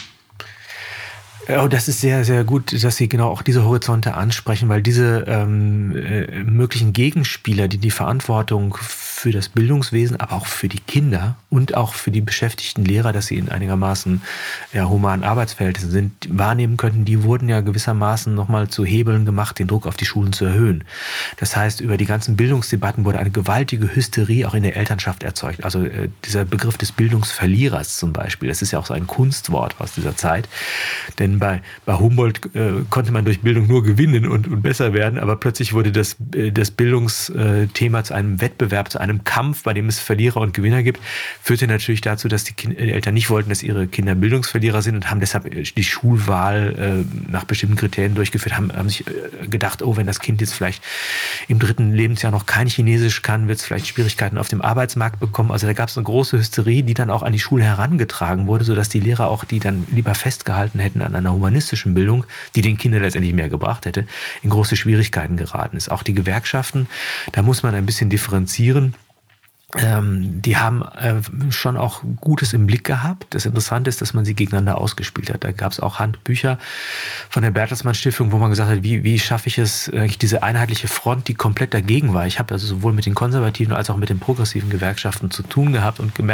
Oh, das ist sehr, sehr gut, dass Sie genau auch diese Horizonte ansprechen, weil diese ähm, äh, möglichen Gegenspieler, die die Verantwortung für das Bildungswesen, aber auch für die Kinder und auch für die beschäftigten Lehrer, dass sie in einigermaßen ja, humanen Arbeitsverhältnissen sind, wahrnehmen könnten, die wurden ja gewissermaßen nochmal zu Hebeln gemacht, den Druck auf die Schulen zu erhöhen. Das heißt, über die ganzen Bildungsdebatten wurde eine gewaltige Hysterie auch in der Elternschaft erzeugt. Also äh, dieser Begriff des Bildungsverlierers zum Beispiel, das ist ja auch so ein Kunstwort aus dieser Zeit, denn bei, bei Humboldt äh, konnte man durch Bildung nur gewinnen und, und besser werden, aber plötzlich wurde das, äh, das Bildungsthema zu einem Wettbewerb, zu einem Kampf, bei dem es Verlierer und Gewinner gibt, führte natürlich dazu, dass die, kind, die Eltern nicht wollten, dass ihre Kinder Bildungsverlierer sind und haben deshalb die Schulwahl äh, nach bestimmten Kriterien durchgeführt, haben, haben sich äh, gedacht, oh, wenn das Kind jetzt vielleicht im dritten Lebensjahr noch kein Chinesisch kann, wird es vielleicht Schwierigkeiten auf dem Arbeitsmarkt bekommen. Also da gab es eine große Hysterie, die dann auch an die Schule herangetragen wurde, sodass die Lehrer auch, die dann lieber festgehalten hätten an einer humanistischen Bildung, die den Kindern letztendlich mehr gebracht hätte, in große Schwierigkeiten geraten ist. Auch die Gewerkschaften, da muss man ein bisschen differenzieren. Ähm, die haben äh, schon auch Gutes im Blick gehabt. Das Interessante ist, dass man sie gegeneinander ausgespielt hat. Da gab es auch Handbücher von der Bertelsmann Stiftung, wo man gesagt hat, wie, wie schaffe ich es, eigentlich diese einheitliche Front, die komplett dagegen war. Ich habe also sowohl mit den konservativen als auch mit den progressiven Gewerkschaften zu tun gehabt und gemerkt,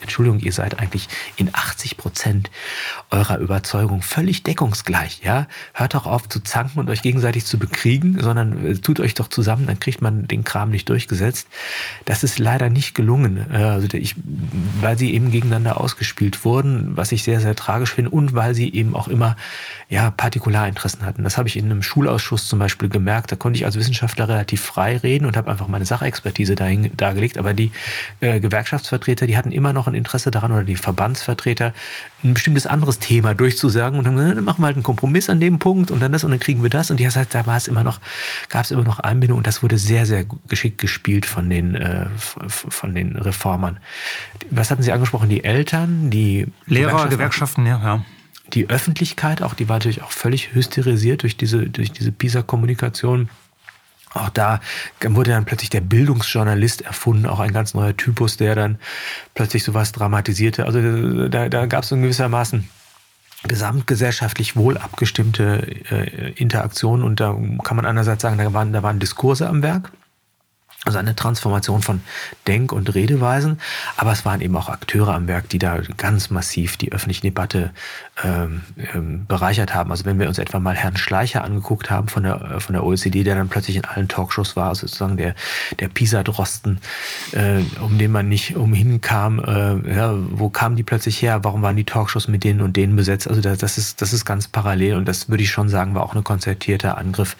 Entschuldigung, ihr seid eigentlich in achtzig Prozent eurer Überzeugung völlig deckungsgleich, ja. Hört doch auf zu zanken und euch gegenseitig zu bekriegen, sondern äh, tut euch doch zusammen, dann kriegt man den Kram nicht durchgesetzt. Das ist leider nicht gelungen, äh, also ich, weil sie eben gegeneinander ausgespielt wurden, was ich sehr, sehr tragisch finde, und weil sie eben auch immer ja, Partikularinteressen hatten. Das habe ich in einem Schulausschuss zum Beispiel gemerkt. Da konnte ich als Wissenschaftler relativ frei reden und habe einfach meine Sachexpertise dahin, dargelegt. Aber die äh, Gewerkschaftsvertreter, die hatten immer noch ein Interesse daran, oder die Verbandsvertreter, ein bestimmtes anderes Thema durchzusagen und dann, dann machen wir halt einen Kompromiss an dem Punkt und dann das und dann kriegen wir das. Und die hat gesagt, da war es immer noch, gab es immer noch Einbindung und das wurde sehr, sehr geschickt gespielt von den, äh, von den Reformern. Was hatten Sie angesprochen? Die Eltern, die Lehrer, Gewerkschaften, ja, ja. Die Öffentlichkeit auch, die war natürlich auch völlig hysterisiert durch diese, durch diese PISA-Kommunikation. Auch da wurde dann plötzlich der Bildungsjournalist erfunden, auch ein ganz neuer Typus, der dann plötzlich sowas dramatisierte. Also da, da gab es in gewissermaßen gesamtgesellschaftlich wohl abgestimmte äh, Interaktionen und da kann man einerseits sagen, da waren, da waren Diskurse am Werk. Also eine Transformation von Denk- und Redeweisen, aber es waren eben auch Akteure am Werk, die da ganz massiv die öffentliche Debatte ähm, ähm, bereichert haben. Also wenn wir uns etwa mal Herrn Schleicher angeguckt haben von der von der O E C D, der dann plötzlich in allen Talkshows war, also sozusagen der der PISA-Drosten, äh, um den man nicht umhin kam. Äh, ja, wo kamen die plötzlich her? Warum waren die Talkshows mit denen und denen besetzt? Also das, das ist das ist ganz parallel und das würde ich schon sagen, war auch ein konzertierter Angriff.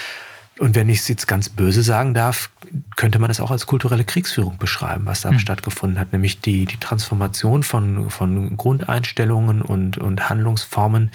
Und wenn ich es jetzt ganz böse sagen darf, könnte man das auch als kulturelle Kriegsführung beschreiben, was da mhm. stattgefunden hat. Nämlich die, die Transformation von, von Grundeinstellungen und, und Handlungsformen,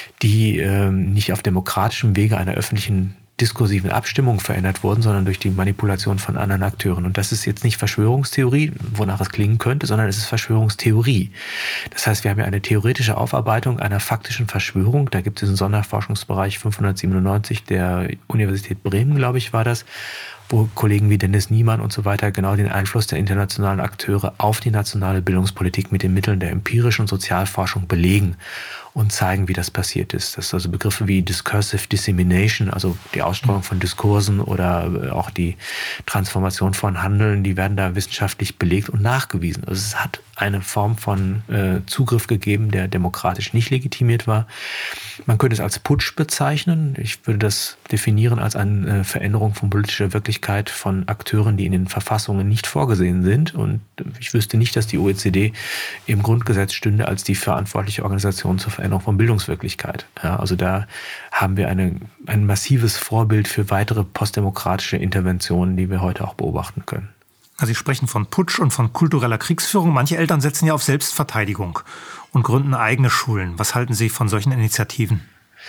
die äh, nicht auf demokratischem Wege einer öffentlichen diskursiven Abstimmung verändert wurden, sondern durch die Manipulation von anderen Akteuren. Und das ist jetzt nicht Verschwörungstheorie, wonach es klingen könnte, sondern es ist Verschwörungstheorie. Das heißt, wir haben ja eine theoretische Aufarbeitung einer faktischen Verschwörung. Da gibt es diesen Sonderforschungsbereich fünfhundertsiebenundneunzig der Universität Bremen, glaube ich, war das, wo Kollegen wie Dennis Niemann und so weiter genau den Einfluss der internationalen Akteure auf die nationale Bildungspolitik mit den Mitteln der empirischen Sozialforschung belegen und zeigen, wie das passiert ist. Das sind also Begriffe wie Discursive Dissemination, also die Ausstrahlung von Diskursen oder auch die Transformation von Handeln, die werden da wissenschaftlich belegt und nachgewiesen. Also es hat eine Form von äh, Zugriff gegeben, der demokratisch nicht legitimiert war. Man könnte es als Putsch bezeichnen. Ich würde das definieren als eine Veränderung von politischer Wirklichkeit von Akteuren, die in den Verfassungen nicht vorgesehen sind. Und ich wüsste nicht, dass die O E C D im Grundgesetz stünde als die verantwortliche Organisation zur Veränderung von Bildungswirklichkeit. Ja, also da haben wir eine, ein massives Vorbild für weitere postdemokratische Interventionen, die wir heute auch beobachten können. Also Sie sprechen von Putsch und von kultureller Kriegsführung. Manche Eltern setzen ja auf Selbstverteidigung und gründen eigene Schulen. Was halten Sie von solchen Initiativen?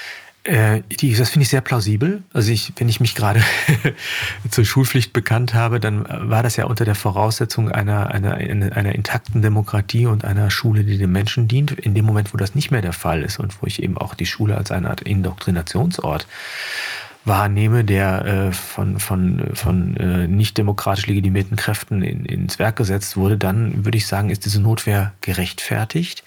Äh, die, das finde ich sehr plausibel. Also ich, wenn ich mich gerade zur Schulpflicht bekannt habe, dann war das ja unter der Voraussetzung einer, einer, einer, einer intakten Demokratie und einer Schule, die dem Menschen dient. In dem Moment, wo das nicht mehr der Fall ist und wo ich eben auch die Schule als eine Art Indoktrinationsort wahrnehme, der äh, von, von, von äh, nicht demokratisch legitimierten Kräften in, ins Werk gesetzt wurde, dann würde ich sagen, ist diese Notwehr gerechtfertigt.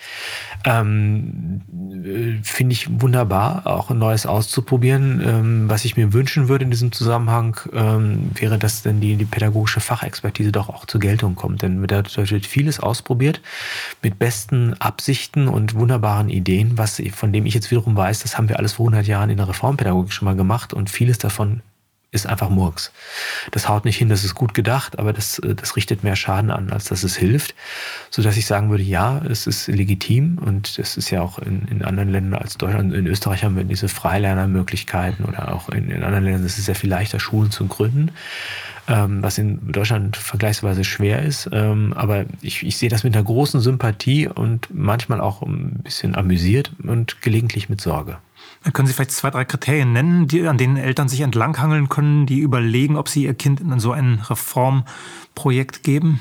Ähm, äh, finde ich wunderbar, auch ein Neues auszuprobieren. Ähm, was ich mir wünschen würde in diesem Zusammenhang, ähm, wäre, dass dann die, die pädagogische Fachexpertise doch auch zur Geltung kommt. Denn da wird vieles ausprobiert mit besten Absichten und wunderbaren Ideen, was von dem ich jetzt wiederum weiß, das haben wir alles vor hundert Jahren in der Reformpädagogik schon mal gemacht und vieles davon ist einfach Murks. Das haut nicht hin, das ist gut gedacht, aber das, das richtet mehr Schaden an, als dass es hilft. Sodass ich sagen würde, ja, es ist legitim und es ist ja auch in, in anderen Ländern als Deutschland, in Österreich haben wir diese Freilernermöglichkeiten oder auch in, in anderen Ländern ist es sehr viel leichter, Schulen zu gründen, ähm, was in Deutschland vergleichsweise schwer ist. Ähm, aber ich, ich sehe das mit einer großen Sympathie und manchmal auch ein bisschen amüsiert und gelegentlich mit Sorge. Können Sie vielleicht zwei, drei Kriterien nennen, die, an denen Eltern sich entlanghangeln können, die überlegen, ob sie ihr Kind in so ein Reformprojekt geben?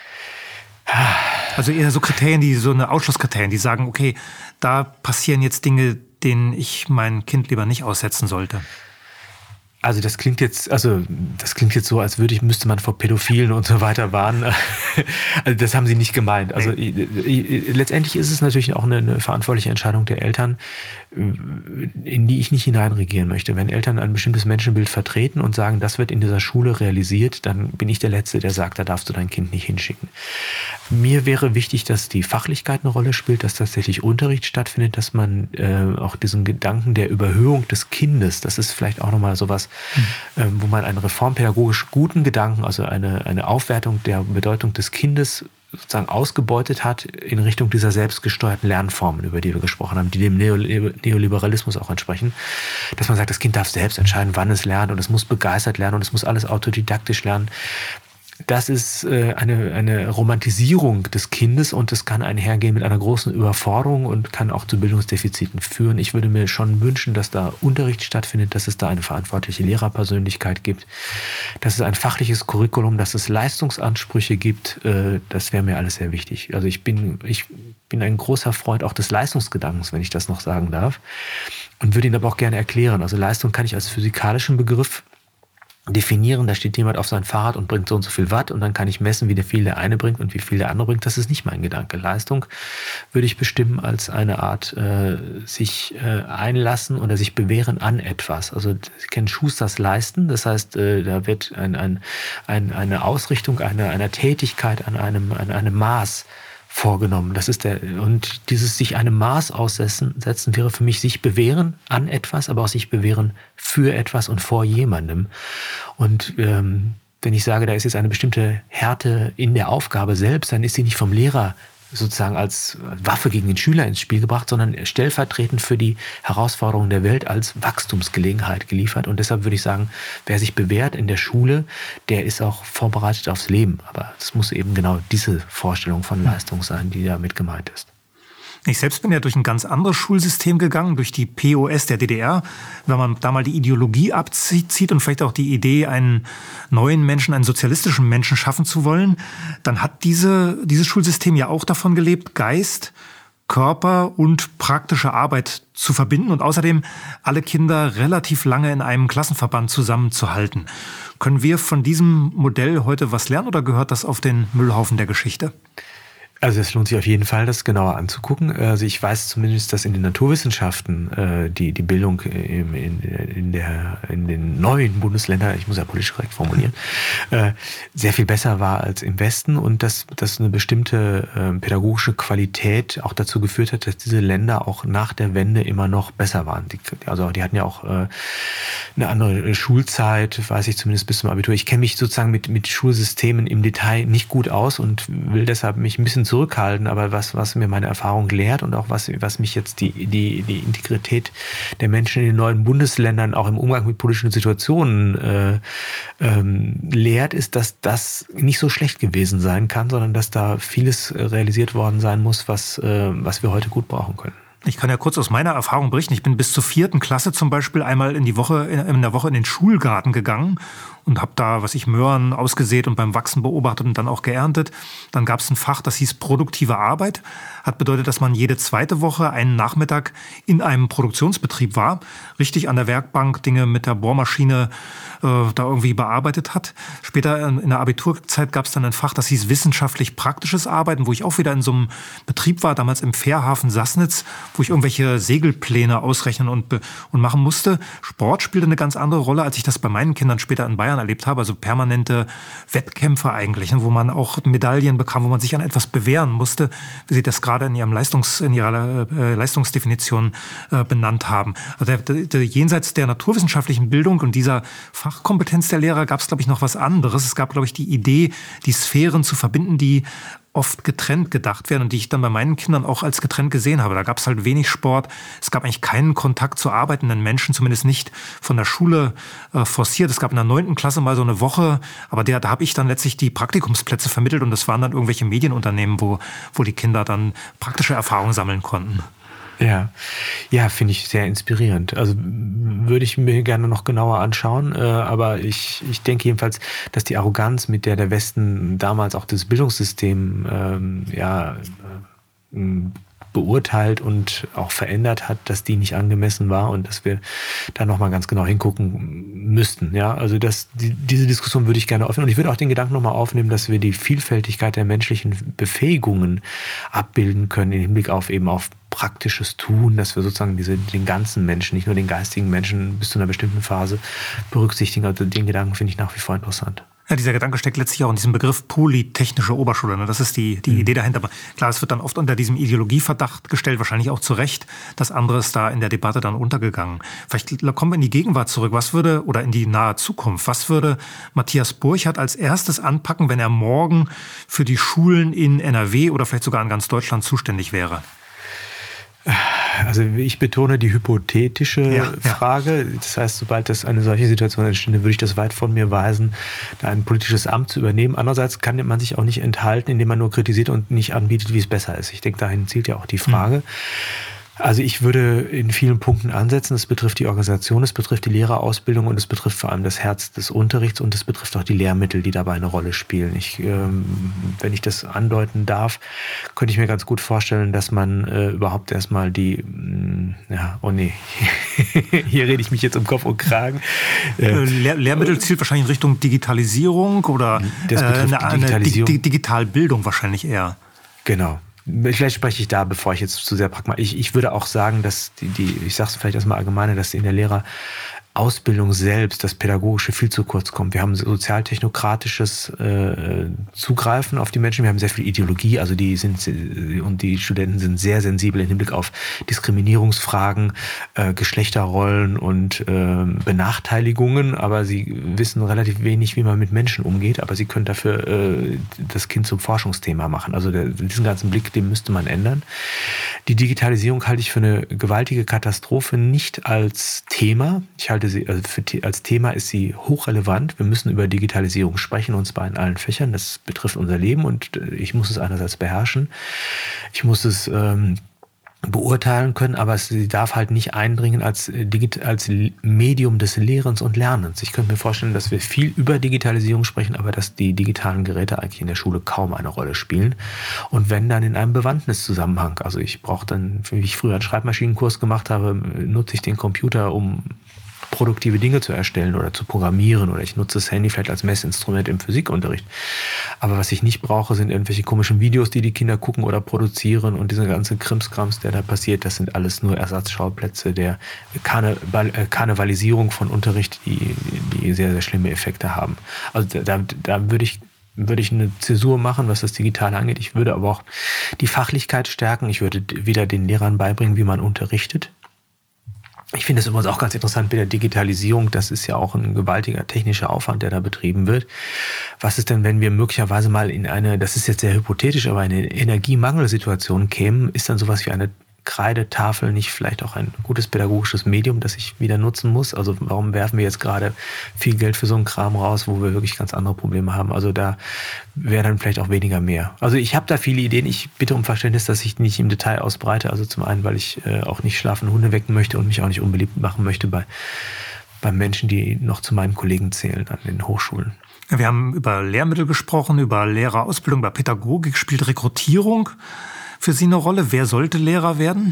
Also eher so Kriterien, die so eine Ausschlusskriterien, die sagen, okay, da passieren jetzt Dinge, denen ich mein Kind lieber nicht aussetzen sollte. Also das klingt jetzt, also das klingt jetzt so, als würde ich, müsste man vor Pädophilen und so weiter warnen. Also das haben Sie nicht gemeint. Also nee. Letztendlich ist es natürlich auch eine, eine verantwortliche Entscheidung der Eltern, in die ich nicht hineinregieren möchte. Wenn Eltern ein bestimmtes Menschenbild vertreten und sagen, das wird in dieser Schule realisiert, dann bin ich der Letzte, der sagt, da darfst du dein Kind nicht hinschicken. Mir wäre wichtig, dass die Fachlichkeit eine Rolle spielt, dass tatsächlich Unterricht stattfindet, dass man äh, auch diesen Gedanken der Überhöhung des Kindes, das ist vielleicht auch nochmal sowas, mhm. ähm, wo man einen reformpädagogisch guten Gedanken, also eine, eine Aufwertung der Bedeutung des Kindes sozusagen ausgebeutet hat in Richtung dieser selbstgesteuerten Lernformen, über die wir gesprochen haben, die dem Neoliberalismus auch entsprechen, dass man sagt, das Kind darf selbst entscheiden, wann es lernt und es muss begeistert lernen und es muss alles autodidaktisch lernen. Das ist äh, eine, eine Romantisierung des Kindes und das kann einhergehen mit einer großen Überforderung und kann auch zu Bildungsdefiziten führen. Ich würde mir schon wünschen, dass da Unterricht stattfindet, dass es da eine verantwortliche Lehrerpersönlichkeit gibt, dass es ein fachliches Curriculum, dass es Leistungsansprüche gibt. Äh, das wäre mir alles sehr wichtig. Also ich bin, ich bin ein großer Freund auch des Leistungsgedankens, wenn ich das noch sagen darf, und würde ihn aber auch gerne erklären. Also Leistung kann ich als physikalischen Begriff definieren, da steht jemand auf sein Fahrrad und bringt so und so viel Watt und dann kann ich messen, wie viel der eine bringt und wie viel der andere bringt. Das ist nicht mein Gedanke. Leistung würde ich bestimmen als eine Art äh, sich äh, einlassen oder sich bewähren an etwas. Also Sie kennen Schusters Leisten, das heißt, äh, da wird ein, ein, ein, eine Ausrichtung einer, einer Tätigkeit an einem, an einem Maß vorgenommen. Das ist der, und dieses sich einem Maß aussetzen setzen wäre für mich sich bewähren an etwas, aber auch sich bewähren für etwas und vor jemandem. Und ähm, wenn ich sage, da ist jetzt eine bestimmte Härte in der Aufgabe selbst, dann ist sie nicht vom Lehrer sozusagen als Waffe gegen den Schüler ins Spiel gebracht, sondern stellvertretend für die Herausforderungen der Welt als Wachstumsgelegenheit geliefert. Und deshalb würde ich sagen, wer sich bewährt in der Schule, der ist auch vorbereitet aufs Leben. Aber es muss eben genau diese Vorstellung von Leistung sein, die damit gemeint ist. Ich selbst bin ja durch ein ganz anderes Schulsystem gegangen, durch die P O S der D D R. Wenn man da mal die Ideologie abzieht und vielleicht auch die Idee, einen neuen Menschen, einen sozialistischen Menschen schaffen zu wollen, dann hat diese, dieses Schulsystem ja auch davon gelebt, Geist, Körper und praktische Arbeit zu verbinden und außerdem alle Kinder relativ lange in einem Klassenverband zusammenzuhalten. Können wir von diesem Modell heute was lernen oder gehört das auf den Müllhaufen der Geschichte? Also es lohnt sich auf jeden Fall, das genauer anzugucken. Also ich weiß zumindest, dass in den Naturwissenschaften äh, die die Bildung in, in, in der in den neuen Bundesländern, ich muss ja politisch korrekt formulieren, äh, sehr viel besser war als im Westen und dass dass eine bestimmte äh, pädagogische Qualität auch dazu geführt hat, dass diese Länder auch nach der Wende immer noch besser waren. Die, also die hatten ja auch äh, eine andere Schulzeit, weiß ich zumindest bis zum Abitur. Ich kenne mich sozusagen mit mit Schulsystemen im Detail nicht gut aus und will deshalb mich ein bisschen zurückhalten, aber was, was mir meine Erfahrung lehrt und auch was, was mich jetzt die, die, die Integrität der Menschen in den neuen Bundesländern auch im Umgang mit politischen Situationen äh, ähm, lehrt, ist, dass das nicht so schlecht gewesen sein kann, sondern dass da vieles realisiert worden sein muss, was, äh, was wir heute gut brauchen können. Ich kann ja kurz aus meiner Erfahrung berichten. Ich bin bis zur vierten Klasse zum Beispiel einmal in die Woche, in der Woche in den Schulgarten gegangen und habe da, was ich, Möhren ausgesät und beim Wachsen beobachtet und dann auch geerntet. Dann gab es ein Fach, das hieß produktive Arbeit. Hat bedeutet, dass man jede zweite Woche einen Nachmittag in einem Produktionsbetrieb war, richtig an der Werkbank Dinge mit der Bohrmaschine äh, da irgendwie bearbeitet hat. Später in der Abiturzeit gab es dann ein Fach, das hieß wissenschaftlich praktisches Arbeiten, wo ich auch wieder in so einem Betrieb war, damals im Fährhafen Sassnitz, wo ich irgendwelche Segelpläne ausrechnen und, und machen musste. Sport spielte eine ganz andere Rolle, als ich das bei meinen Kindern später in Bayern erlebt habe. Also permanente Wettkämpfe eigentlich, wo man auch Medaillen bekam, wo man sich an etwas bewähren musste, wie Sie das gerade in ihrem Leistungs, in ihrer äh, Leistungsdefinition äh, benannt haben. Also der, der, jenseits der naturwissenschaftlichen Bildung und dieser Fachkompetenz der Lehrer gab es, glaube ich, noch was anderes. Es gab, glaube ich, die Idee, die Sphären zu verbinden, die oft getrennt gedacht werden und die ich dann bei meinen Kindern auch als getrennt gesehen habe. Da gab es halt wenig Sport. Es gab eigentlich keinen Kontakt zu arbeitenden Menschen, zumindest nicht von der Schule äh, forciert. Es gab in der neunten Klasse mal so eine Woche, aber der, da habe ich dann letztlich die Praktikumsplätze vermittelt und das waren dann irgendwelche Medienunternehmen, wo, wo die Kinder dann praktische Erfahrungen sammeln konnten. Ja, ja, finde ich sehr inspirierend. Also würde ich mir gerne noch genauer anschauen, äh, aber ich, ich denke jedenfalls, dass die Arroganz, mit der der Westen damals auch das Bildungssystem ähm, ja, äh, beurteilt und auch verändert hat, dass die nicht angemessen war und dass wir da nochmal ganz genau hingucken müssten. Ja, also das, die, diese Diskussion würde ich gerne aufnehmen. Und ich würde auch den Gedanken nochmal aufnehmen, dass wir die Vielfältigkeit der menschlichen Befähigungen abbilden können im Hinblick auf eben auf praktisches Tun, dass wir sozusagen diese, den ganzen Menschen, nicht nur den geistigen Menschen bis zu einer bestimmten Phase berücksichtigen. Also den Gedanken finde ich nach wie vor interessant. Ja, dieser Gedanke steckt letztlich auch in diesem Begriff polytechnische Oberschule. Ne? Das ist die, die mhm. Idee dahinter. Aber klar, es wird dann oft unter diesem Ideologieverdacht gestellt, wahrscheinlich auch zu Recht. Das andere ist da in der Debatte dann untergegangen. Vielleicht kommen wir in die Gegenwart zurück. Was würde, oder in die nahe Zukunft, was würde Matthias Burchardt als erstes anpacken, wenn er morgen für die Schulen in N R W oder vielleicht sogar in ganz Deutschland zuständig wäre? Also ich betone die hypothetische ja, Frage. Ja. Das heißt, sobald das eine solche Situation entstünde, würde ich das weit von mir weisen, da ein politisches Amt zu übernehmen. Andererseits kann man sich auch nicht enthalten, indem man nur kritisiert und nicht anbietet, wie es besser ist. Ich denke, dahin zielt ja auch die Frage. Mhm. Also ich würde in vielen Punkten ansetzen. Es betrifft die Organisation, es betrifft die Lehrerausbildung und es betrifft vor allem das Herz des Unterrichts und es betrifft auch die Lehrmittel, die dabei eine Rolle spielen. Ich, ähm, wenn ich das andeuten darf, könnte ich mir ganz gut vorstellen, dass man äh, überhaupt erstmal die, mh, ja, oh nee, hier rede ich mich jetzt um Kopf und Kragen. Äh, Lehr Lehrmittel zielt wahrscheinlich in Richtung Digitalisierung oder das betrifft äh, eine, Digitalisierung. eine Di Digitalbildung wahrscheinlich eher. Genau. Vielleicht spreche ich da, bevor ich jetzt zu sehr pragmatisch. Ich, ich würde auch sagen, dass die, die ich sage es vielleicht erstmal allgemeiner, dass in der Lehrerausbildung selbst das Pädagogische viel zu kurz kommt. Wir haben sozialtechnokratisches äh, Zugreifen auf die Menschen. Wir haben sehr viel Ideologie. Also die sind und die Studenten sind sehr sensibel im Hinblick auf Diskriminierungsfragen, äh, Geschlechterrollen und äh, Benachteiligungen. Aber sie wissen relativ wenig, wie man mit Menschen umgeht. Aber sie können dafür äh, das Kind zum Forschungsthema machen. Also der, diesen ganzen Blick, den müsste man ändern. Die Digitalisierung halte ich für eine gewaltige Katastrophe, nicht als Thema. Ich halte sie, also für, als Thema ist sie hochrelevant. Wir müssen über Digitalisierung sprechen, und zwar in allen Fächern. Das betrifft unser Leben und ich muss es einerseits beherrschen. Ich muss es ähm, beurteilen können, aber sie darf halt nicht eindringen als, als Medium des Lehrens und Lernens. Ich könnte mir vorstellen, dass wir viel über Digitalisierung sprechen, aber dass die digitalen Geräte eigentlich in der Schule kaum eine Rolle spielen. Und wenn, dann in einem Bewandtniszusammenhang. Also ich brauche dann, wie ich früher einen Schreibmaschinenkurs gemacht habe, nutze ich den Computer, um produktive Dinge zu erstellen oder zu programmieren, oder ich nutze das Handy vielleicht als Messinstrument im Physikunterricht. Aber was ich nicht brauche, sind irgendwelche komischen Videos, die die Kinder gucken oder produzieren, und dieser ganze Krimskrams, der da passiert, das sind alles nur Ersatzschauplätze der Karneval äh, Karnevalisierung von Unterricht, die, die sehr, sehr schlimme Effekte haben. Also da, da würde ich würde ich eine Zäsur machen, was das Digitale angeht. Ich würde aber auch die Fachlichkeit stärken. Ich würde wieder den Lehrern beibringen, wie man unterrichtet. Ich finde es übrigens auch ganz interessant bei der Digitalisierung. Das ist ja auch ein gewaltiger technischer Aufwand, der da betrieben wird. Was ist denn, wenn wir möglicherweise mal in eine, das ist jetzt sehr hypothetisch, aber eine Energiemangelsituation kämen? Ist dann sowas wie eine Kreidetafel nicht vielleicht auch ein gutes pädagogisches Medium, das ich wieder nutzen muss? Also warum werfen wir jetzt gerade viel Geld für so einen Kram raus, wo wir wirklich ganz andere Probleme haben? Also da wäre dann vielleicht auch weniger mehr. Also ich habe da viele Ideen. Ich bitte um Verständnis, dass ich nicht im Detail ausbreite. Also zum einen, weil ich äh, auch nicht schlafende Hunde wecken möchte und mich auch nicht unbeliebt machen möchte bei, bei Menschen, die noch zu meinen Kollegen zählen an den Hochschulen. Wir haben über Lehrmittel gesprochen, über Lehrerausbildung, über Pädagogik. Spielt Rekrutierung für Sie eine Rolle? Wer sollte Lehrer werden?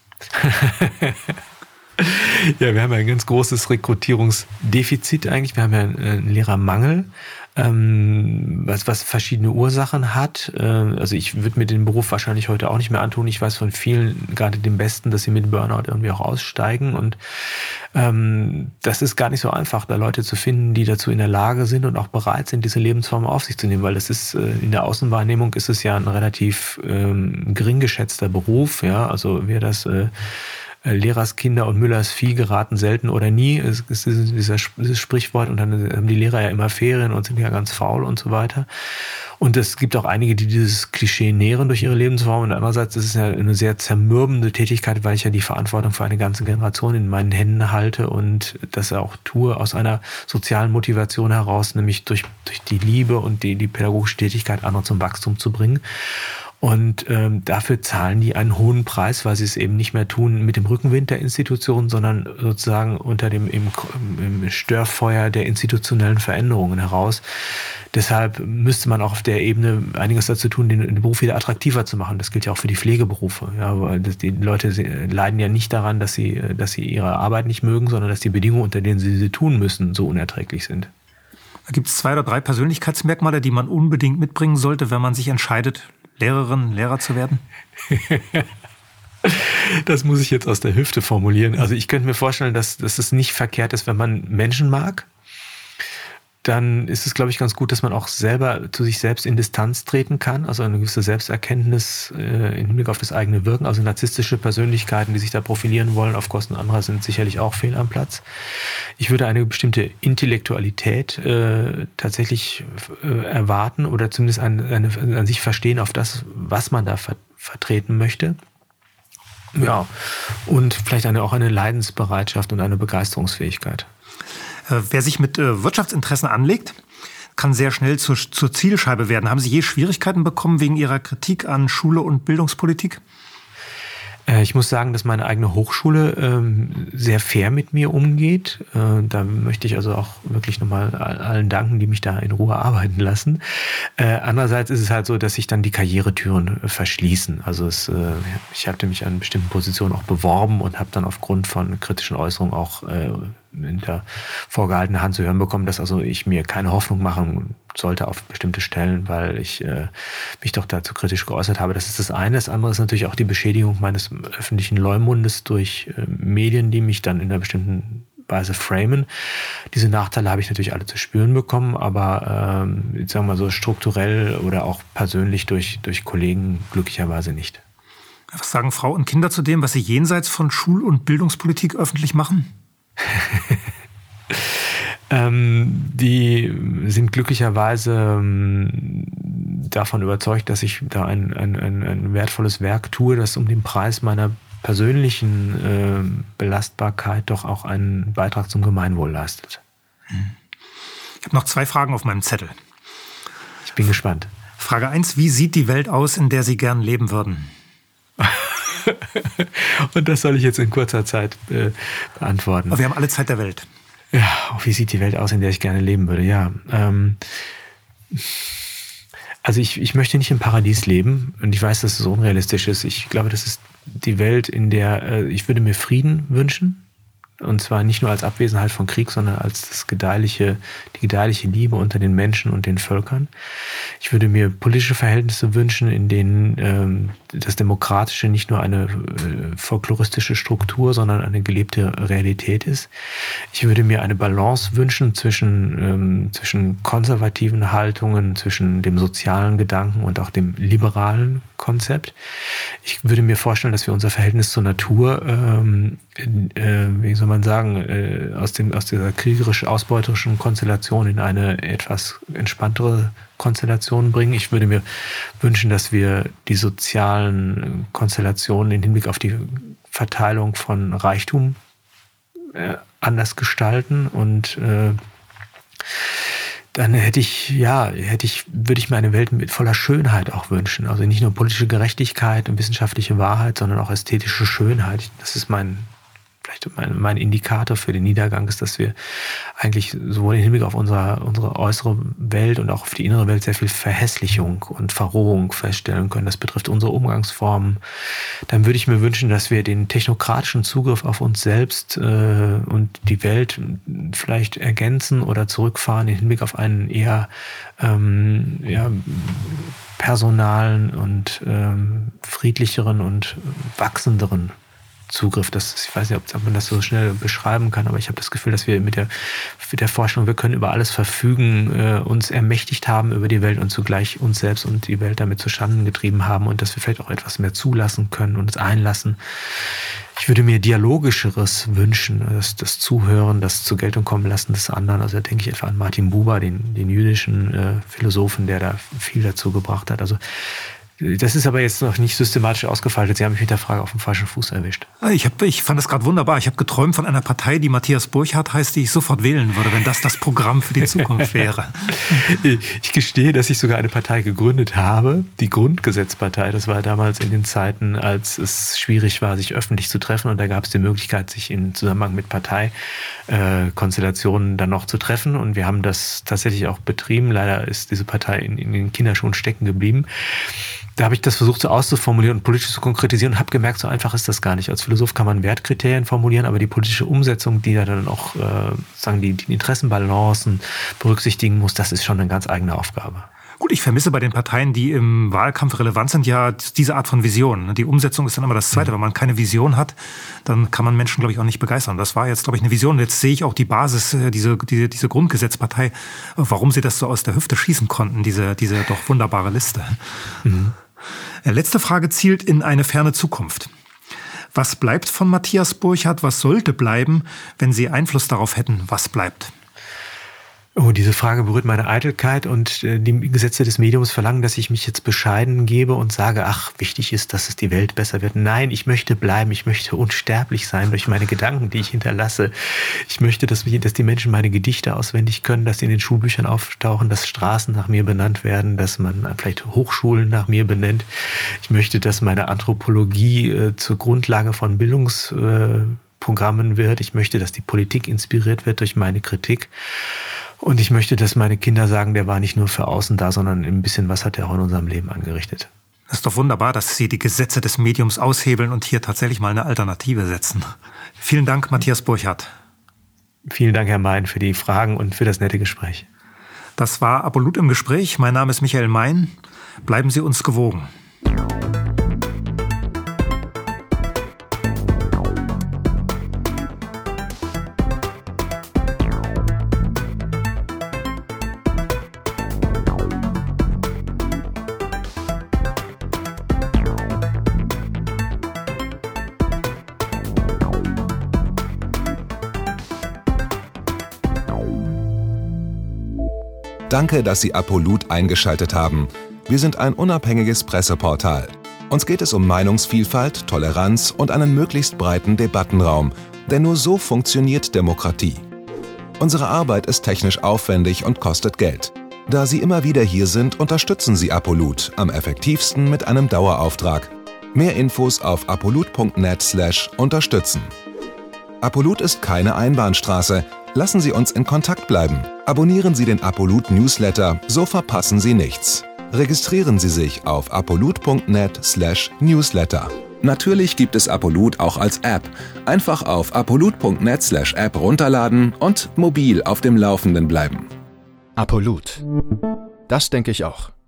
Ja, wir haben ja ein ganz großes Rekrutierungsdefizit eigentlich. Wir haben ja einen Lehrermangel, ähm, was, was verschiedene Ursachen hat. Äh, also ich würde mir den Beruf wahrscheinlich heute auch nicht mehr antun. Ich weiß von vielen, gerade den Besten, dass sie mit Burnout irgendwie auch aussteigen. Und ähm, das ist gar nicht so einfach, da Leute zu finden, die dazu in der Lage sind und auch bereit sind, diese Lebensform auf sich zu nehmen. Weil das ist, äh, in der Außenwahrnehmung ist es ja ein relativ ähm, gering geschätzter Beruf. Ja, also wer das äh, Lehrers Kinder und Müllers Vieh geraten selten oder nie. Es ist dieses Sprichwort, und dann haben die Lehrer ja immer Ferien und sind ja ganz faul und so weiter. Und es gibt auch einige, die dieses Klischee nähren durch ihre Lebensform. Und andererseits ist es ja eine sehr zermürbende Tätigkeit, weil ich ja die Verantwortung für eine ganze Generation in meinen Händen halte und das auch tue aus einer sozialen Motivation heraus, nämlich durch, durch die Liebe und die, die pädagogische Tätigkeit andere zum Wachstum zu bringen. Und ähm, dafür zahlen die einen hohen Preis, weil sie es eben nicht mehr tun mit dem Rückenwind der Institutionen, sondern sozusagen unter dem im, im Störfeuer der institutionellen Veränderungen heraus. Deshalb müsste man auch auf der Ebene einiges dazu tun, den, den Beruf wieder attraktiver zu machen. Das gilt ja auch für die Pflegeberufe. Ja, weil das, die Leute leiden ja nicht daran, dass sie, dass sie ihre Arbeit nicht mögen, sondern dass die Bedingungen, unter denen sie sie tun müssen, so unerträglich sind. Da gibt es zwei oder drei Persönlichkeitsmerkmale, die man unbedingt mitbringen sollte, wenn man sich entscheidet, Lehrerin, Lehrer zu werden? Das muss ich jetzt aus der Hüfte formulieren. Also ich könnte mir vorstellen, dass, dass es nicht verkehrt ist, wenn man Menschen mag. Dann ist es, glaube ich, ganz gut, dass man auch selber zu sich selbst in Distanz treten kann. Also eine gewisse Selbsterkenntnis äh, im Hinblick auf das eigene Wirken. Also narzisstische Persönlichkeiten, die sich da profilieren wollen auf Kosten anderer, sind sicherlich auch fehl am Platz. Ich würde eine bestimmte Intellektualität äh, tatsächlich äh, erwarten oder zumindest ein, eine, an sich verstehen auf das, was man da ver- vertreten möchte. Ja, und vielleicht eine, auch eine Leidensbereitschaft und eine Begeisterungsfähigkeit. Wer sich mit Wirtschaftsinteressen anlegt, kann sehr schnell zur, zur Zielscheibe werden. Haben Sie je Schwierigkeiten bekommen wegen Ihrer Kritik an Schule und Bildungspolitik? Ich muss sagen, dass meine eigene Hochschule ähm, sehr fair mit mir umgeht. Äh, da möchte ich also auch wirklich nochmal allen danken, die mich da in Ruhe arbeiten lassen. Äh, andererseits ist es halt so, dass sich dann die Karrieretüren äh, verschließen. Also es, äh, ich hatte mich an bestimmten Positionen auch beworben und habe dann aufgrund von kritischen Äußerungen auch äh, in der vorgehaltenen Hand zu hören bekommen, dass also ich mir keine Hoffnung machen sollte auf bestimmte Stellen, weil ich äh, mich doch dazu kritisch geäußert habe. Das ist das eine. Das andere ist natürlich auch die Beschädigung meines öffentlichen Leumundes durch äh, Medien, die mich dann in einer bestimmten Weise framen. Diese Nachteile habe ich natürlich alle zu spüren bekommen, aber ähm, jetzt sagen wir mal so strukturell oder auch persönlich durch, durch Kollegen glücklicherweise nicht. Was sagen Frau und Kinder zu dem, was sie jenseits von Schul- und Bildungspolitik öffentlich machen? ähm, die sind glücklicherweise ähm, davon überzeugt, dass ich da ein, ein, ein, ein wertvolles Werk tue, das um den Preis meiner persönlichen äh, Belastbarkeit doch auch einen Beitrag zum Gemeinwohl leistet. Ich habe noch zwei Fragen auf meinem Zettel. Ich bin gespannt. Frage eins, wie sieht die Welt aus, in der Sie gern leben würden? Und das soll ich jetzt in kurzer Zeit äh, beantworten. Aber wir haben alle Zeit der Welt. Ja, wie sieht die Welt aus, in der ich gerne leben würde? Ja, ähm, also ich, ich möchte nicht im Paradies leben und ich weiß, dass es unrealistisch ist. Ich glaube, das ist die Welt, in der äh, ich würde mir Frieden wünschen. Und zwar nicht nur als Abwesenheit von Krieg, sondern als das gedeihliche, die gedeihliche Liebe unter den Menschen und den Völkern. Ich würde mir politische Verhältnisse wünschen, in denen ähm, das Demokratische nicht nur eine äh, folkloristische Struktur, sondern eine gelebte Realität ist. Ich würde mir eine Balance wünschen zwischen, ähm, zwischen konservativen Haltungen, zwischen dem sozialen Gedanken und auch dem liberalen Konzept. Ich würde mir vorstellen, dass wir unser Verhältnis zur Natur, ähm, äh, wie soll man sagen, äh, aus dem aus dieser kriegerisch-ausbeuterischen Konstellation in eine etwas entspanntere Konstellation bringen. Ich würde mir wünschen, dass wir die sozialen Konstellationen im Hinblick auf die Verteilung von Reichtum äh, anders gestalten und äh, dann hätte ich, ja, hätte ich, würde ich mir eine Welt mit voller Schönheit auch wünschen. Also nicht nur politische Gerechtigkeit und wissenschaftliche Wahrheit, sondern auch ästhetische Schönheit. Das ist mein, vielleicht mein, mein Indikator für den Niedergang, ist, dass wir eigentlich sowohl im Hinblick auf unsere, unsere äußere Welt und auch auf die innere Welt sehr viel Verhässlichung und Verrohung feststellen können. Das betrifft unsere Umgangsformen. Dann würde ich mir wünschen, dass wir den technokratischen Zugriff auf uns selbst äh, und die Welt vielleicht ergänzen oder zurückfahren im Hinblick auf einen eher ähm, ja, personalen und ähm, friedlicheren und wachsenderen Zugriff. Das, ich weiß nicht, ob man das so schnell beschreiben kann, aber ich habe das Gefühl, dass wir mit der, mit der Vorstellung, wir können über alles verfügen, äh, uns ermächtigt haben über die Welt und zugleich uns selbst und die Welt damit zuschanden getrieben haben und dass wir vielleicht auch etwas mehr zulassen können und uns einlassen. Ich würde mir Dialogischeres wünschen, das, das Zuhören, das zur Geltung kommen lassen des anderen. Also da denke ich etwa an Martin Buber, den, den jüdischen äh, Philosophen, der da viel dazu gebracht hat. Also Das ist aber jetzt noch nicht systematisch ausgefaltet. Sie haben mich mit der Frage auf dem falschen Fuß erwischt. Ich, hab, ich fand das gerade wunderbar. Ich habe geträumt von einer Partei, die Matthias Burchardt heißt, die ich sofort wählen würde, wenn das das Programm für die Zukunft wäre. Ich gestehe, dass ich sogar eine Partei gegründet habe, die Grundgesetzpartei. Das war damals in den Zeiten, als es schwierig war, sich öffentlich zu treffen. Und da gab es die Möglichkeit, sich in Zusammenhang mit Parteikonstellationen dann noch zu treffen. Und wir haben das tatsächlich auch betrieben. Leider ist diese Partei in, in den Kinderschuhen stecken geblieben. Da habe ich das versucht so auszuformulieren und politisch zu konkretisieren und habe gemerkt, so einfach ist das gar nicht. Als Philosoph kann man Wertkriterien formulieren, aber die politische Umsetzung, die ja dann auch äh, sagen die, die Interessenbalancen berücksichtigen muss, das ist schon eine ganz eigene Aufgabe. Gut, ich vermisse bei den Parteien, die im Wahlkampf relevant sind, ja diese Art von Vision. Die Umsetzung ist dann immer das Zweite. Mhm. Wenn man keine Vision hat, dann kann man Menschen, glaube ich, auch nicht begeistern. Das war jetzt, glaube ich, eine Vision. Jetzt sehe ich auch die Basis, diese, diese, diese Grundgesetzpartei, warum sie das so aus der Hüfte schießen konnten, diese, diese doch wunderbare Liste. Mhm. Letzte Frage zielt in eine ferne Zukunft. Was bleibt von Matthias Burchardt? Was sollte bleiben, wenn Sie Einfluss darauf hätten? Was bleibt? Oh, diese Frage berührt meine Eitelkeit und äh, die Gesetze des Mediums verlangen, dass ich mich jetzt bescheiden gebe und sage, ach, wichtig ist, dass es die Welt besser wird. Nein, ich möchte bleiben, ich möchte unsterblich sein durch meine Gedanken, die ich hinterlasse. Ich möchte, dass, wir, dass die Menschen meine Gedichte auswendig können, dass sie in den Schulbüchern auftauchen, dass Straßen nach mir benannt werden, dass man vielleicht Hochschulen nach mir benennt. Ich möchte, dass meine Anthropologie äh, zur Grundlage von Bildungsprogrammen äh, wird. Ich möchte, dass die Politik inspiriert wird durch meine Kritik. Und ich möchte, dass meine Kinder sagen, der war nicht nur für außen da, sondern ein bisschen was hat er auch in unserem Leben angerichtet. Das ist doch wunderbar, dass Sie die Gesetze des Mediums aushebeln und hier tatsächlich mal eine Alternative setzen. Vielen Dank, Matthias Burchardt. Vielen Dank, Herr Mein, für die Fragen und für das nette Gespräch. Das war Apollut im Gespräch. Mein Name ist Michael Mein. Bleiben Sie uns gewogen. Danke, dass Sie Apollut eingeschaltet haben. Wir sind ein unabhängiges Presseportal. Uns geht es um Meinungsvielfalt, Toleranz und einen möglichst breiten Debattenraum, denn nur so funktioniert Demokratie. Unsere Arbeit ist technisch aufwendig und kostet Geld. Da Sie immer wieder hier sind, unterstützen Sie Apollut am effektivsten mit einem Dauerauftrag. Mehr Infos auf apollut punkt net slash unterstützen. Apollut ist keine Einbahnstraße. Lassen Sie uns in Kontakt bleiben. Abonnieren Sie den Apollut Newsletter, so verpassen Sie nichts. Registrieren Sie sich auf apollut punkt net slash newsletter. Natürlich gibt es Apollut auch als App. Einfach auf apollut punkt net slash app runterladen und mobil auf dem Laufenden bleiben. Apollut. Das denke ich auch.